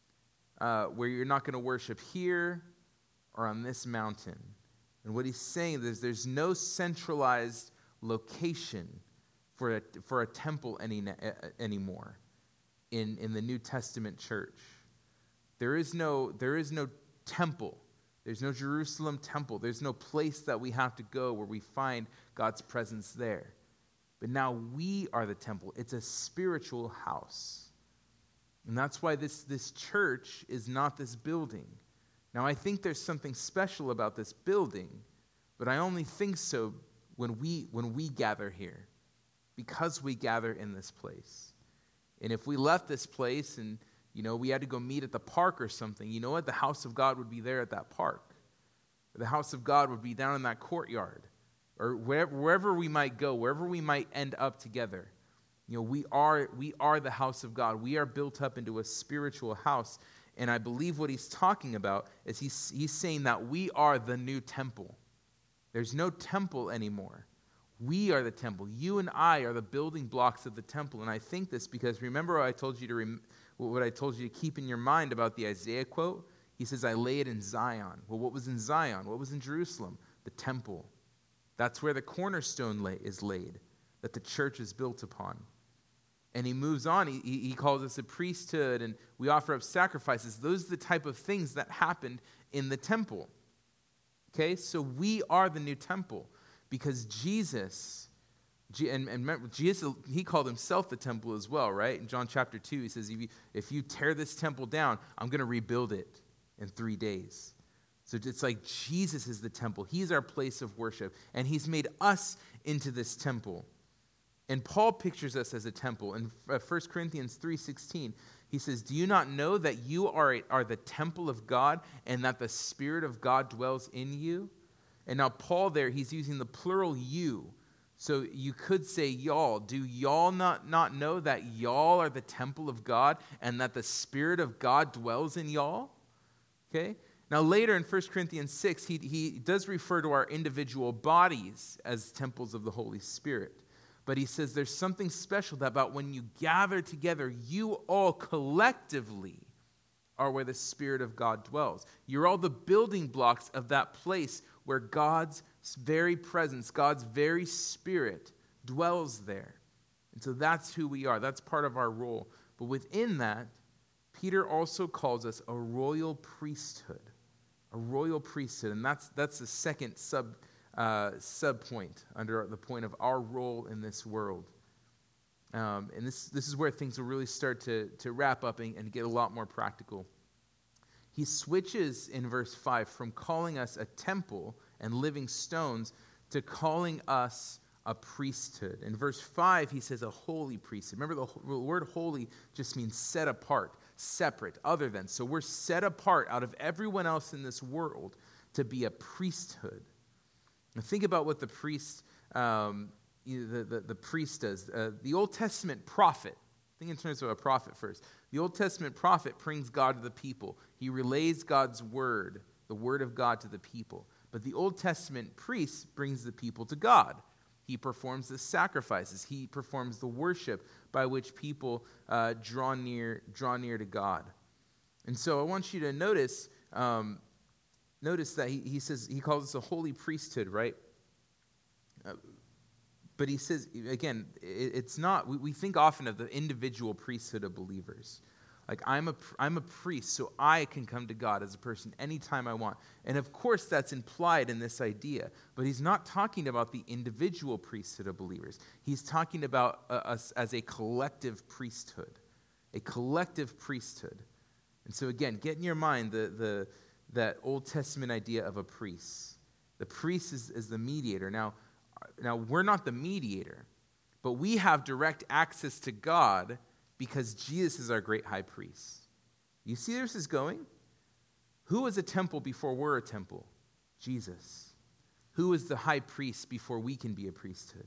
uh, where you're not going to worship here or on this mountain. And what he's saying is there's no centralized location for a, for a temple any anymore in, in the New Testament church. There is no there is no temple. There's no Jerusalem temple. There's no place that we have to go where we find God's presence there. But now we are the temple. It's a spiritual house. And that's why this, this church is not this building. Now, I think there's something special about this building, but I only think so when we when we gather here, because we gather in this place. And if we left this place and you know, we had to go meet at the park or something, you know what? The house of God would be there at that park. The house of God would be down in that courtyard. Or wherever, wherever we might go, wherever we might end up together. You know, we are we are the house of God. We are built up into a spiritual house. And I believe what he's talking about is he's, he's saying that we are the new temple. There's no temple anymore. We are the temple. You and I are the building blocks of the temple. And I think this because remember what I told you to rem- what I told you to keep in your mind about the Isaiah quote? He says, I lay it in Zion. Well, what was in Zion? What was in Jerusalem? The temple. That's where the cornerstone lay, is laid, that the church is built upon. And he moves on. He, he calls us a priesthood, and we offer up sacrifices. Those are the type of things that happened in the temple. Okay, so we are the new temple because Jesus... And, and remember, Jesus, he called himself the temple as well, right? In John chapter two, he says, if you, if you tear this temple down, I'm going to rebuild it in three days. So it's like Jesus is the temple. He's our place of worship. And he's made us into this temple. And Paul pictures us as a temple. In First Corinthians three sixteen, he says, do you not know that you are, a, are the temple of God and that the Spirit of God dwells in you? And now Paul there, he's using the plural you. So you could say y'all. Do y'all not, not know that y'all are the temple of God and that the Spirit of God dwells in y'all? Okay? Now later in First Corinthians six, he, he does refer to our individual bodies as temples of the Holy Spirit. But he says there's something special about when you gather together, you all collectively are where the Spirit of God dwells. You're all the building blocks of that place where God's very presence, God's very Spirit dwells there. And so that's who we are. That's part of our role. But within that, Peter also calls us a royal priesthood. A royal priesthood. And that's that's the second sub uh, sub point under the point of our role in this world. Um, and this, this is where things will really start to, to wrap up and, and get a lot more practical. He switches in verse five from calling us a temple and living stones to calling us a priesthood. In verse five, he says a holy priesthood. Remember, the word holy just means set apart, separate, other than. So we're set apart out of everyone else in this world to be a priesthood. Now think about what the priest, um, the, the, the priest does. Uh, the Old Testament prophet, think in terms of a prophet first. The Old Testament prophet brings God to the people. He relays God's word, the word of God to the people. But the Old Testament priest brings the people to God. He performs the sacrifices. He performs the worship by which people uh, draw near, draw near to God. And so I want you to notice, um, notice that he, he says he calls us a holy priesthood, right? Uh, but he says again, it, it's not. We, we think often of the individual priesthood of believers. Like, I'm a, I'm a priest, so I can come to God as a person anytime I want. And of course, that's implied in this idea. But he's not talking about the individual priesthood of believers. He's talking about uh, us as a collective priesthood. A collective priesthood. And so again, get in your mind the, the, that Old Testament idea of a priest. The priest is, is the mediator. Now, now, we're not the mediator, but we have direct access to God because Jesus is our great high priest. You see where this is going? Who is a temple before we're a temple? Jesus. Who is the high priest before we can be a priesthood?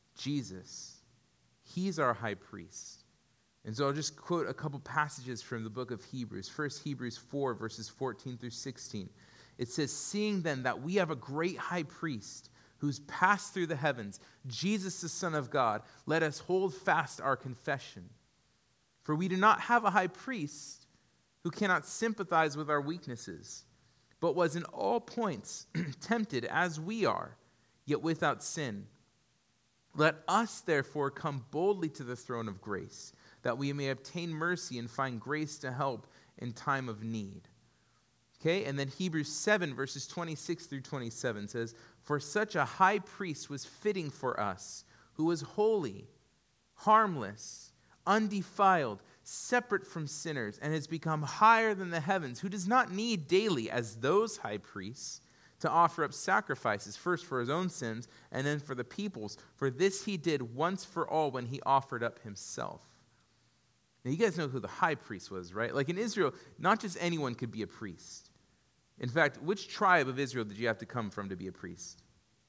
Jesus. He's our high priest. And so I'll just quote a couple passages from the book of Hebrews. First, Hebrews four, verses fourteen through sixteen. It says, "Seeing then that we have a great high priest who's passed through the heavens, Jesus the Son of God, let us hold fast our confession. For we do not have a high priest who cannot sympathize with our weaknesses, but was in all points tempted as we are, yet without sin. Let us therefore come boldly to the throne of grace, that we may obtain mercy and find grace to help in time of need." Okay, and then Hebrews seven, verses twenty-six through twenty-seven says, "For such a high priest was fitting for us, who was holy, harmless, undefiled, separate from sinners, and has become higher than the heavens, who does not need daily, as those high priests, to offer up sacrifices, first for his own sins, and then for the people's. For this he did once for all when he offered up himself." Now, you guys know who the high priest was, right? Like in Israel, not just anyone could be a priest. In fact, which tribe of Israel did you have to come from to be a priest?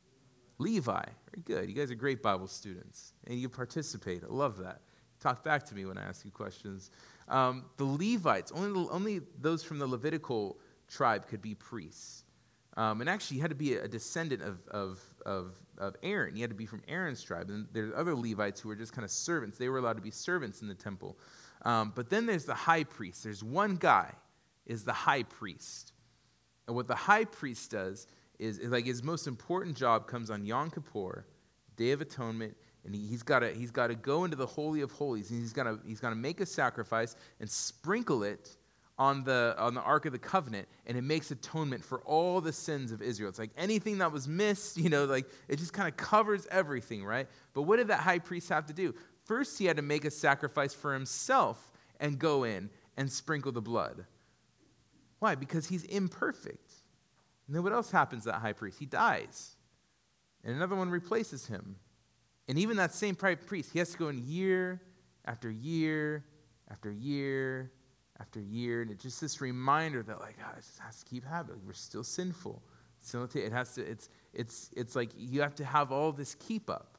Levi. Very good. You guys are great Bible students, and you participate. I love that. Talk back to me when I ask you questions. Um, the Levites, only, only those from the Levitical tribe could be priests. Um, and actually, you had to be a descendant of, of, of, of Aaron. You had to be from Aaron's tribe. And there's other Levites who were just kind of servants. They were allowed to be servants in the temple. Um, but then there's the high priest. There's one guy is the high priest. And what the high priest does is, is like his most important job comes on Yom Kippur, Day of Atonement, and he, he's got to he's got to go into the Holy of Holies, and he's got to he's got to make a sacrifice and sprinkle it on the on the Ark of the Covenant, and it makes atonement for all the sins of Israel. It's like anything that was missed, you know, like it just kind of covers everything, right? But what did that high priest have to do? First, he had to make a sacrifice for himself and go in and sprinkle the blood. Why? Because he's imperfect. And then what else happens to that high priest? He dies. And another one replaces him. And even that same priest, he has to go in year after year after year after year. And it's just this reminder that, like, oh, it just has to keep happening. We're still sinful. So it has to, it's, it's, it's like you have to have all this keep up.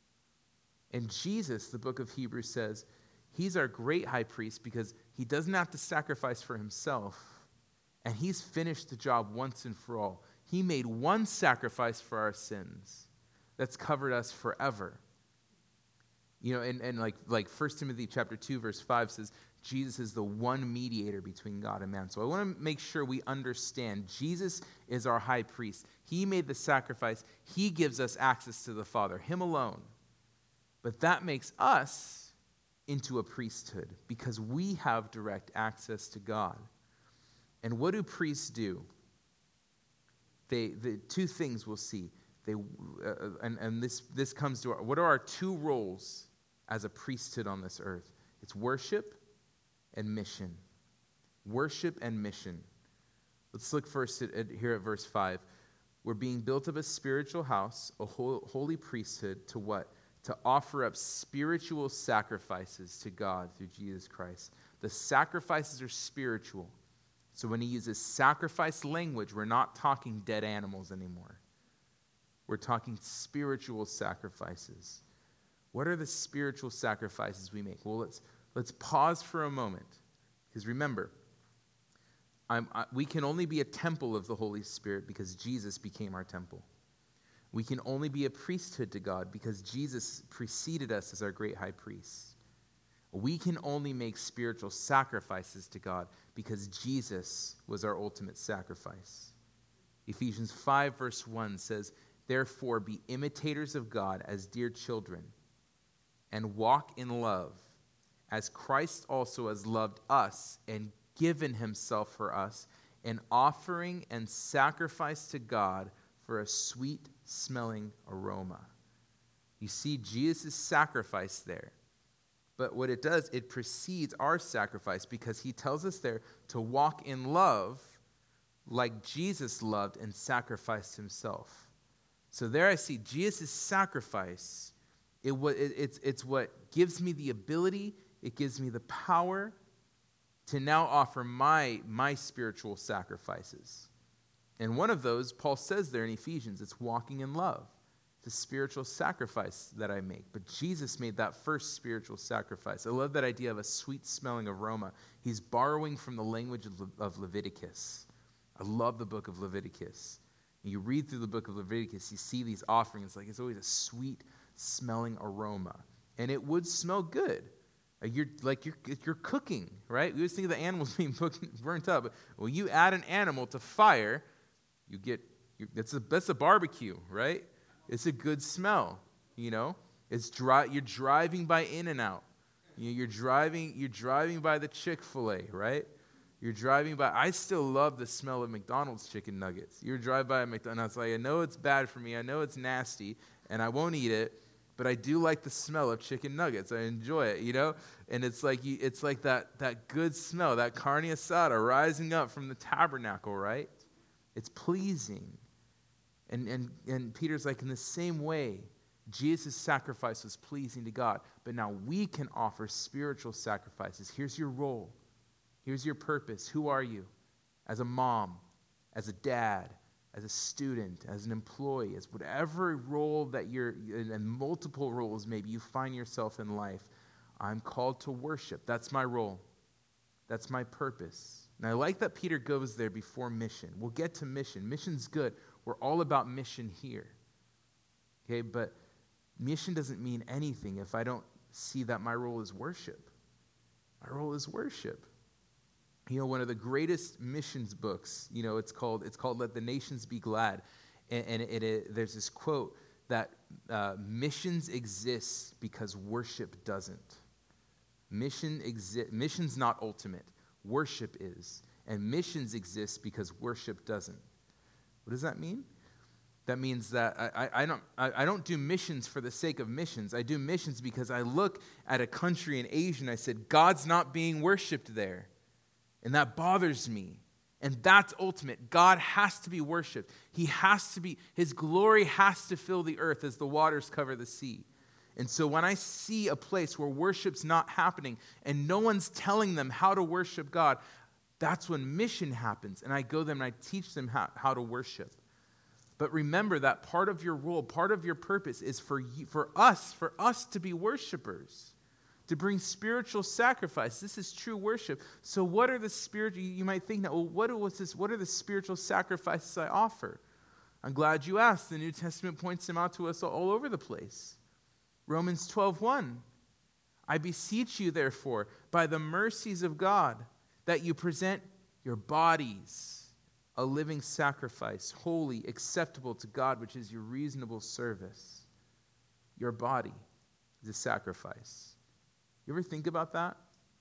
And Jesus, the book of Hebrews says, he's our great high priest because he doesn't have to sacrifice for himself. And he's finished the job once and for all. He made one sacrifice for our sins that's covered us forever. You know, and, and like, like First Timothy chapter two, verse five says, Jesus is the one mediator between God and man. So I want to make sure we understand Jesus is our high priest. He made the sacrifice. He gives us access to the Father, him alone. But that makes us into a priesthood because we have direct access to God. And what do priests do? They, the two things we'll see. They, uh, and and this, this comes to our, what are our two roles as a priesthood on this earth? It's worship and mission. Worship and mission. Let's look first at, at, here at verse five. We're being built of a spiritual house, a whole, holy priesthood, to what? To offer up spiritual sacrifices to God through Jesus Christ. The sacrifices are spiritual. So when he uses sacrifice language, we're not talking dead animals anymore. We're talking spiritual sacrifices. What are the spiritual sacrifices we make? Well, let's let's pause for a moment. Because remember, I'm, I, we can only be a temple of the Holy Spirit because Jesus became our temple. We can only be a priesthood to God because Jesus preceded us as our great high priest. We can only make spiritual sacrifices to God because Jesus was our ultimate sacrifice. Ephesians five verse one says, "Therefore be imitators of God as dear children, and walk in love, as Christ also has loved us and given himself for us, an offering and sacrifice to God for a sweet-smelling aroma." You see Jesus' sacrifice there. But what it does, it precedes our sacrifice because he tells us there to walk in love like Jesus loved and sacrificed himself. So there I see Jesus' sacrifice. It, it, it's, it's what gives me the ability, it gives me the power to now offer my, my spiritual sacrifices. And one of those, Paul says there in Ephesians, it's walking in love. It's a spiritual sacrifice that I make. But Jesus made that first spiritual sacrifice. I love that idea of a sweet-smelling aroma. He's borrowing from the language of, Le- of Leviticus. I love the book of Leviticus. And you read through the book of Leviticus, you see these offerings, like it's always a sweet-smelling aroma. And it would smell good. You're like you're you're cooking, right? We always think of the animals being burnt up. But when you add an animal to fire, you get you, that's a that's a barbecue, right? It's a good smell, you know. It's dry. You're driving by In-N-Out. You know, you're driving. You're driving by the Chick-fil-A, right? You're driving by. I still love the smell of McDonald's chicken nuggets. You drive by a McDonald's, like I know it's bad for me. I know it's nasty, and I won't eat it. But I do like the smell of chicken nuggets. I enjoy it, you know? And it's like you, it's like that, that good smell, that carne asada rising up from the tabernacle, right? It's pleasing. And, and, and Peter's like, in the same way, Jesus' sacrifice was pleasing to God. But now we can offer spiritual sacrifices. Here's your role. Here's your purpose. Who are you? As a mom, as a dad, as a student, as an employee, as whatever role that you're in, and multiple roles maybe you find yourself in life, I'm called to worship. That's my role. That's my purpose. And I like that Peter goes there before mission. We'll get to mission. Mission's good. We're all about mission here. Okay, but mission doesn't mean anything if I don't see that my role is worship. My role is worship. You know, one of the greatest missions books, you know, it's called it's called Let the Nations Be Glad. And, and it, it, there's this quote that uh, missions exist because worship doesn't. Mission exi- Mission's not ultimate. Worship is. And missions exist because worship doesn't. What does that mean? That means that I, I, I don't I, I don't do missions for the sake of missions. I do missions because I look at a country in Asia and I said, God's not being worshipped there. And that bothers me. And that's ultimate. God has to be worshiped. He has to be, his glory has to fill the earth as the waters cover the sea. And so when I see a place where worship's not happening and no one's telling them how to worship God, that's when mission happens. And I go there and I teach them how, how to worship. But remember that part of your role, part of your purpose is for you, for us, for us to be worshipers. To bring spiritual sacrifice. This is true worship. So what are the spiritual, you might think now, well, what, was this, what are the spiritual sacrifices I offer? I'm glad you asked. The New Testament points them out to us all, all over the place. Romans twelve one. I beseech you, therefore, by the mercies of God, that you present your bodies a living sacrifice, holy, acceptable to God, which is your reasonable service. Your body is a sacrifice. You ever think about that?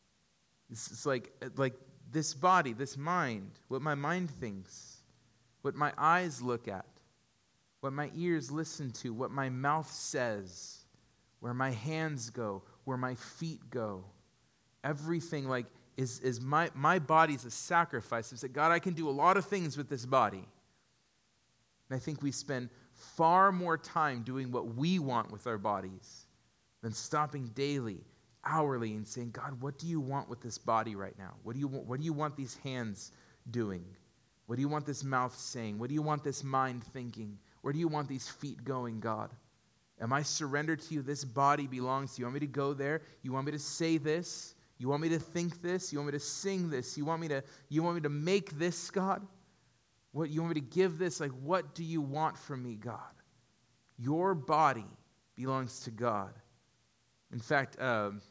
It's, it's like, like this body, this mind, what my mind thinks, what my eyes look at, what my ears listen to, what my mouth says, where my hands go, where my feet go. Everything like is, is my, my body's a sacrifice. It's like, God, I can do a lot of things with this body. And I think we spend far more time doing what we want with our bodies than stopping daily, hourly, and saying, God, what do you want with this body right now? What do you want, what do you want these hands doing? What do you want this mouth saying? What do you want this mind thinking? Where do you want these feet going, God? Am I surrendered to you? This body belongs to you. You want me to go there? You want me to say this? You want me to think this? You want me to sing this? You want me to, you want me to make this, God? What you want me to give this? Like, what do you want from me, God? Your body belongs to God. In fact, um,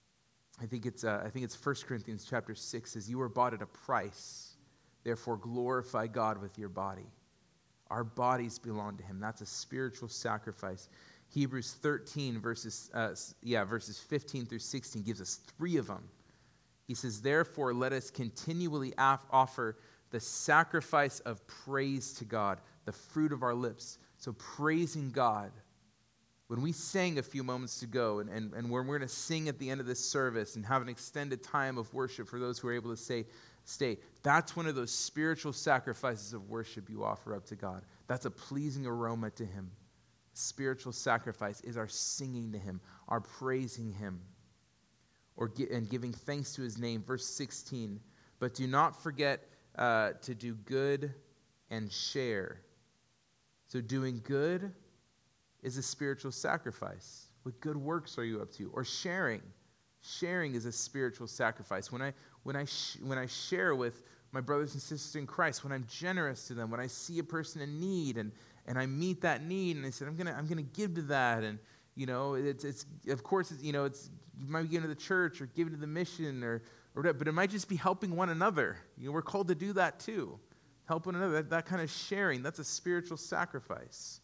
I think it's uh, I think it's First Corinthians chapter six says, "You were bought at a price. Therefore, glorify God with your body." Our bodies belong to Him. That's a spiritual sacrifice. Hebrews thirteen, verses uh, yeah, verses fifteen through sixteen gives us three of them. He says, "Therefore, let us continually af- offer the sacrifice of praise to God, the fruit of our lips." So praising God. When we sang a few moments ago, and, and, and when we're going to sing at the end of this service and have an extended time of worship for those who are able to say, stay, that's one of those spiritual sacrifices of worship you offer up to God. That's a pleasing aroma to Him. Spiritual sacrifice is our singing to Him, our praising Him, or and giving thanks to His name. Verse sixteen, "But do not forget uh, to do good and share." So doing good is a spiritual sacrifice. What good works are you up to? Or sharing. Sharing is a spiritual sacrifice. When I when I sh- when I share with my brothers and sisters in Christ, when I'm generous to them, when I see a person in need and and I meet that need, and I said I'm gonna I'm gonna give to that, and you know it's it's of course it's, you know it's you might be giving to the church or giving to the mission or or whatever, but it might just be helping one another. You know, we're called to do that too, help one another. That, that kind of sharing, that's a spiritual sacrifice.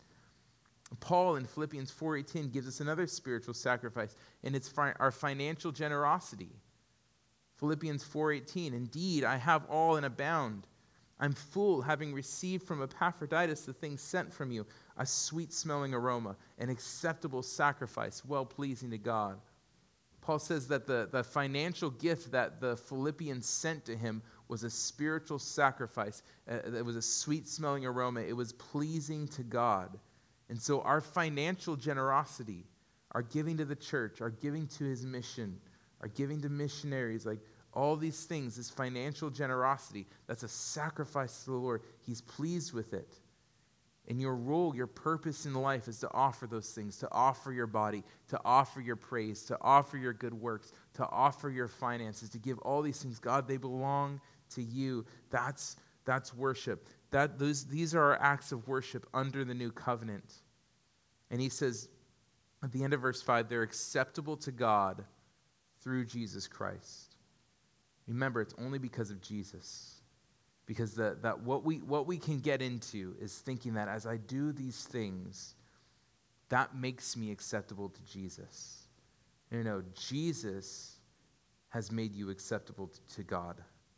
Paul in Philippians four eighteen gives us another spiritual sacrifice, and it's fi- our financial generosity. Philippians four eighteen, "Indeed, I have all and abound. I'm full, having received from Epaphroditus the things sent from you, a sweet-smelling aroma, an acceptable sacrifice, well-pleasing to God." Paul says that the, the financial gift that the Philippians sent to him was a spiritual sacrifice. Uh, it was a sweet-smelling aroma. It was pleasing to God. And so our financial generosity, our giving to the church, our giving to His mission, our giving to missionaries, like all these things, this financial generosity, that's a sacrifice to the Lord. He's pleased with it. And your role, your purpose in life is to offer those things, to offer your body, to offer your praise, to offer your good works, to offer your finances, to give all these things. God, they belong to you. That's that's worship. That those these are our acts of worship under the new covenant. And he says at the end of verse five, they're acceptable to God through Jesus Christ. Remember, it's only because of Jesus. Because the, that what we what we can get into is thinking that as I do these things, that makes me acceptable to Jesus. No, no, Jesus has made you acceptable to God.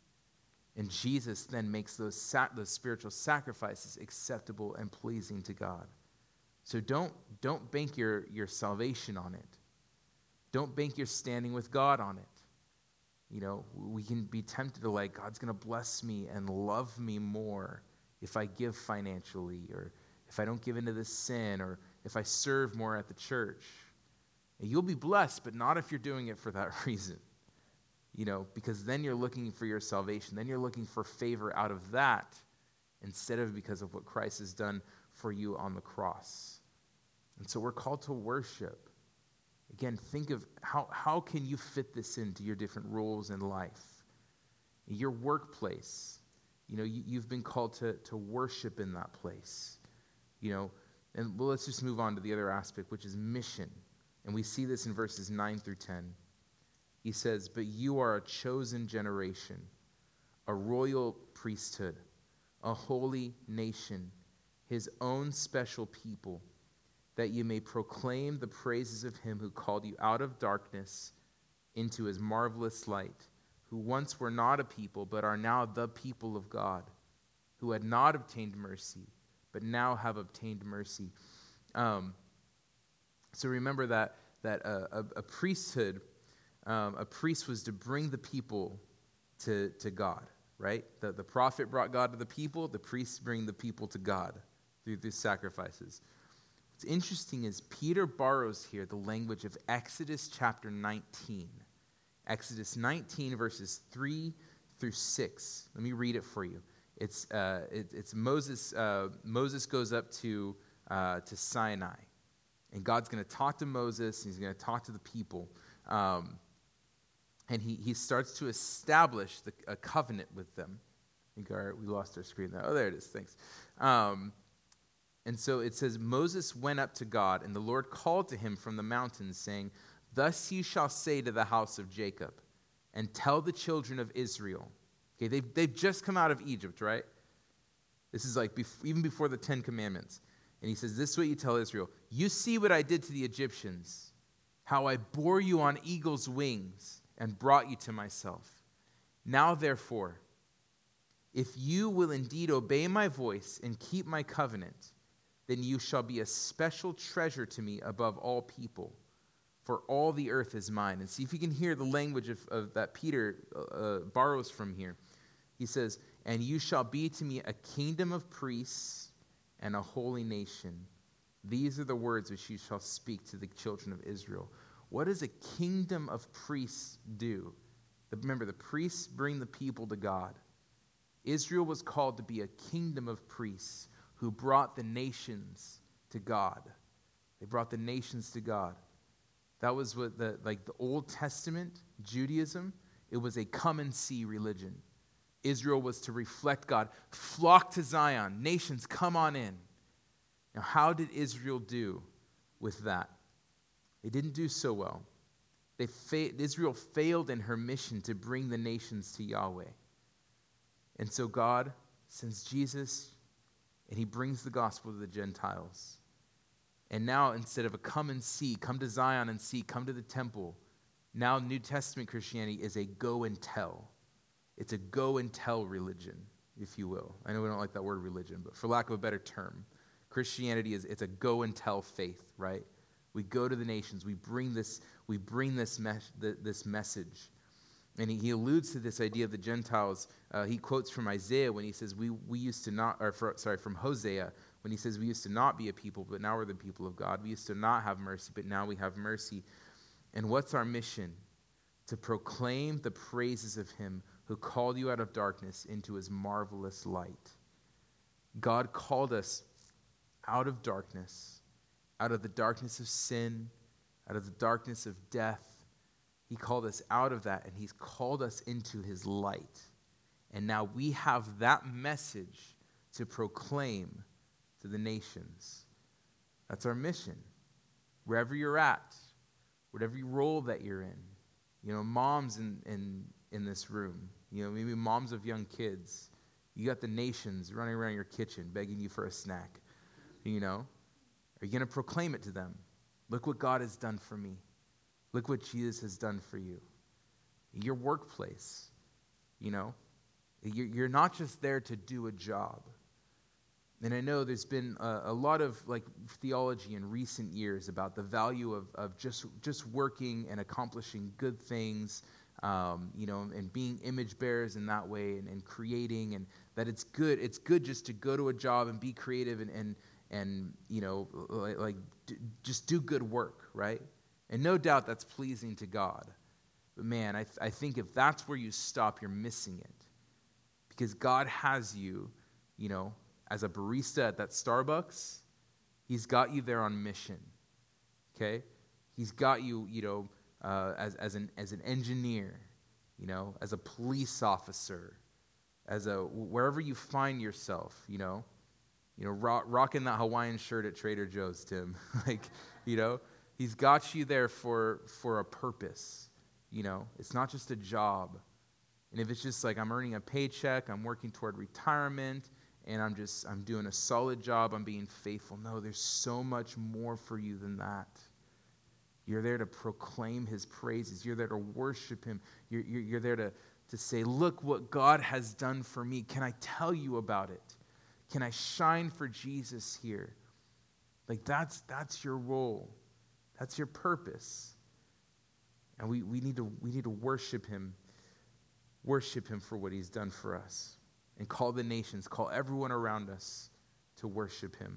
And Jesus then makes those, sac- those spiritual sacrifices acceptable and pleasing to God. So don't, don't bank your, your salvation on it. Don't bank your standing with God on it. You know, we can be tempted to like, God's going to bless me and love me more if I give financially, or if I don't give into this sin, or if I serve more at the church. And you'll be blessed, but not if you're doing it for that reason. You know, because then you're looking for your salvation. Then you're looking for favor out of that instead of because of what Christ has done for you on the cross. And so we're called to worship. Again, think of how, how can you fit this into your different roles in life? Your workplace, you know, you, you've been called to, to worship in that place. You know, and well, let's just move on to the other aspect, which is mission. And we see this in verses nine through ten. He says, "But you are a chosen generation, a royal priesthood, a holy nation, His own special people, that you may proclaim the praises of Him who called you out of darkness into His marvelous light, who once were not a people, but are now the people of God, who had not obtained mercy, but now have obtained mercy." Um, so remember that, that uh, a, a priesthood... Um, a priest was to bring the people to, to God, right? The, the prophet brought God to the people. The priests bring the people to God through these sacrifices. What's interesting is Peter borrows here the language of Exodus chapter nineteen. Exodus nineteen, verses three through six. Let me read it for you. It's uh, it, it's Moses. Uh, Moses goes up to uh, to Sinai, and God's going to talk to Moses. And he's going to talk to the people, um, and he he starts to establish the, a covenant with them. I think our, we lost our screen there. Oh, there it is. Thanks. Um, and so it says, Moses went up to God, and the Lord called to him from the mountains, saying, "Thus you shall say to the house of Jacob, and tell the children of Israel." Okay, they've, they've just come out of Egypt, right? This is like bef- even before the Ten Commandments. And he says, this is what you tell Israel. "You see what I did to the Egyptians, how I bore you on eagle's wings and brought you to myself. Now, therefore, if you will indeed obey my voice and keep my covenant, then you shall be a special treasure to me above all people, for all the earth is mine." And see if you can hear the language of, of that Peter uh, borrows from here. He says, "And you shall be to me a kingdom of priests and a holy nation. These are the words which you shall speak to the children of Israel." What does a kingdom of priests do? Remember, the priests bring the people to God. Israel was called to be a kingdom of priests who brought the nations to God. They brought the nations to God. That was what the like the Old Testament Judaism, it was a come and see religion. Israel was to reflect God. Flock to Zion. Nations, come on in. Now, how did Israel do with that? They didn't do so well. They fa- Israel failed in her mission to bring the nations to Yahweh. And so God sends Jesus, and he brings the gospel to the Gentiles. And now, instead of a come and see, come to Zion and see, come to the temple, now New Testament Christianity is a go and tell. It's a go and tell religion, if you will. I know we don't like that word religion, but for lack of a better term, Christianity is it's a go and tell faith, right? We go to the nations. We bring this we bring this mes- this message. And he, he alludes to this idea of the Gentiles. Uh, he quotes from Isaiah when he says, we we used to not, or for, sorry, from Hosea, when he says, we used to not be a people, but now we're the people of God. We used to not have mercy, but now we have mercy. And what's our mission? To proclaim the praises of him who called you out of darkness into his marvelous light. God called us out of darkness, out of the darkness of sin, out of the darkness of death. He called us out of that, and he's called us into his light. And now we have that message to proclaim to the nations. That's our mission. Wherever you're at, whatever role that you're in. You know, moms in, in, in this room, you know, maybe moms of young kids. You got the nations running around your kitchen begging you for a snack. You know, are you going to proclaim it to them? Look what God has done for me. Look what Jesus has done for you. Your workplace, you know, you're not just there to do a job. And I know there's been a, a lot of like theology in recent years about the value of, of just, just working and accomplishing good things, um, you know, and being image bearers in that way, and, and creating, and that it's good. It's good just to go to a job and be creative and, and, and you know, like, like d- just do good work, right? And no doubt that's pleasing to God. But man, I, th- I think if that's where you stop, you're missing it. Because God has you, you know, as a barista at that Starbucks, he's got you there on mission, okay? He's got you, you know, uh, as, as, an, as an engineer, you know, as a police officer, as a, wherever you find yourself, you know, you know, rock, rocking that Hawaiian shirt at Trader Joe's, Tim. like, you know, he's got you there for, for a purpose, you know. It's not just a job. And if it's just like I'm earning a paycheck, I'm working toward retirement, and I'm just, I'm doing a solid job, I'm being faithful. No, there's so much more for you than that. You're there to proclaim his praises. You're there to worship him. You're, you're, you're there to, to say, look what God has done for me. Can I tell you about it? Can I shine for Jesus here? Like that's, that's your role. That's your purpose. And we, we need to, we need to worship him, worship him for what he's done for us. And call the nations, call everyone around us to worship him.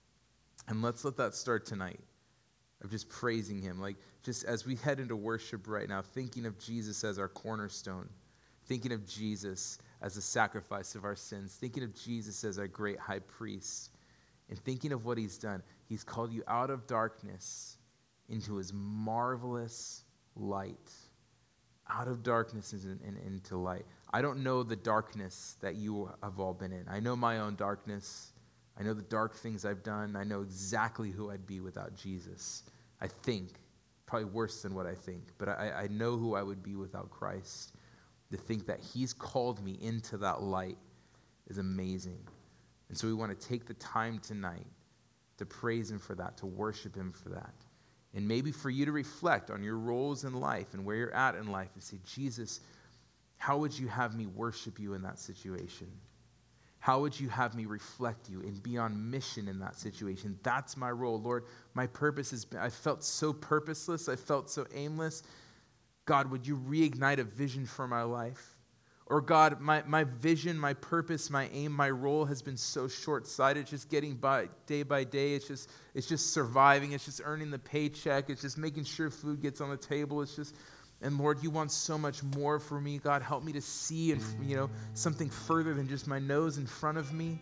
And let's let that start tonight, of just praising him. Like, just as we head into worship right now, thinking of Jesus as our cornerstone, thinking of Jesus as a sacrifice of our sins, thinking of Jesus as our great high priest, and thinking of what he's done. He's called you out of darkness into his marvelous light. Out of darkness and, and into light. I don't know the darkness that you have all been in. I know my own darkness. I know the dark things I've done. I know exactly who I'd be without Jesus. I think, probably worse than what I think, but I, I know who I would be without Christ. To think that he's called me into that light is amazing. And so we want to take the time tonight to praise him for that, to worship him for that. And maybe for you to reflect on your roles in life and where you're at in life and say, Jesus, how would you have me worship you in that situation? How would you have me reflect you and be on mission in that situation? That's my role. Lord, my purpose has been, I felt so purposeless. I felt so aimless. God, would you reignite a vision for my life? Or God, my, my vision, my purpose, my aim, my role has been so short-sighted, just getting by day by day. It's just it's just surviving. It's just earning the paycheck. It's just making sure food gets on the table. It's just, and Lord, you want so much more for me. God, help me to see and you know something further than just my nose in front of me.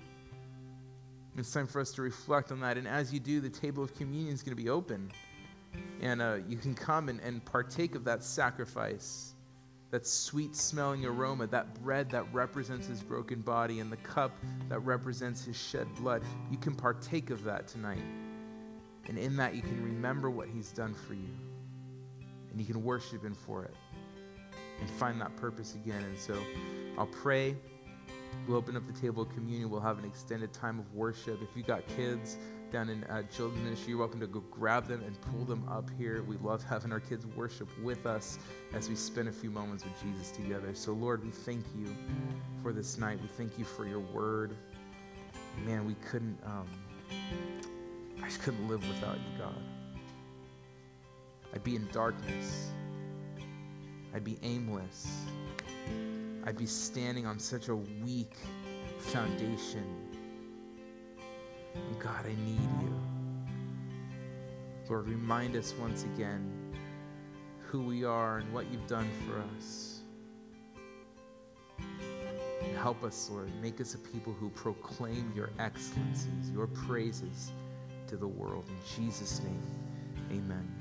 It's time for us to reflect on that. And as you do, the table of communion is going to be open. And uh, you can come and, and partake of that sacrifice. That sweet-smelling aroma, that bread that represents his broken body and the cup that represents his shed blood. You can partake of that tonight. And in that, you can remember what he's done for you. And you can worship him for it. And find that purpose again. And so I'll pray. We'll open up the table of communion. We'll have an extended time of worship. If you got kids down in uh, children's ministry, you're welcome to go grab them and pull them up here. We love having our kids worship with us as we spend a few moments with Jesus together. So Lord, we thank you for this night. We thank you for your word. Man, we couldn't, um, I just couldn't live without you, God. I'd be in darkness. I'd be aimless. I'd be standing on such a weak foundation. And God, I need you. Lord, remind us once again who we are and what you've done for us. And help us, Lord. Make us a people who proclaim your excellencies, your praises to the world. In Jesus' name, amen.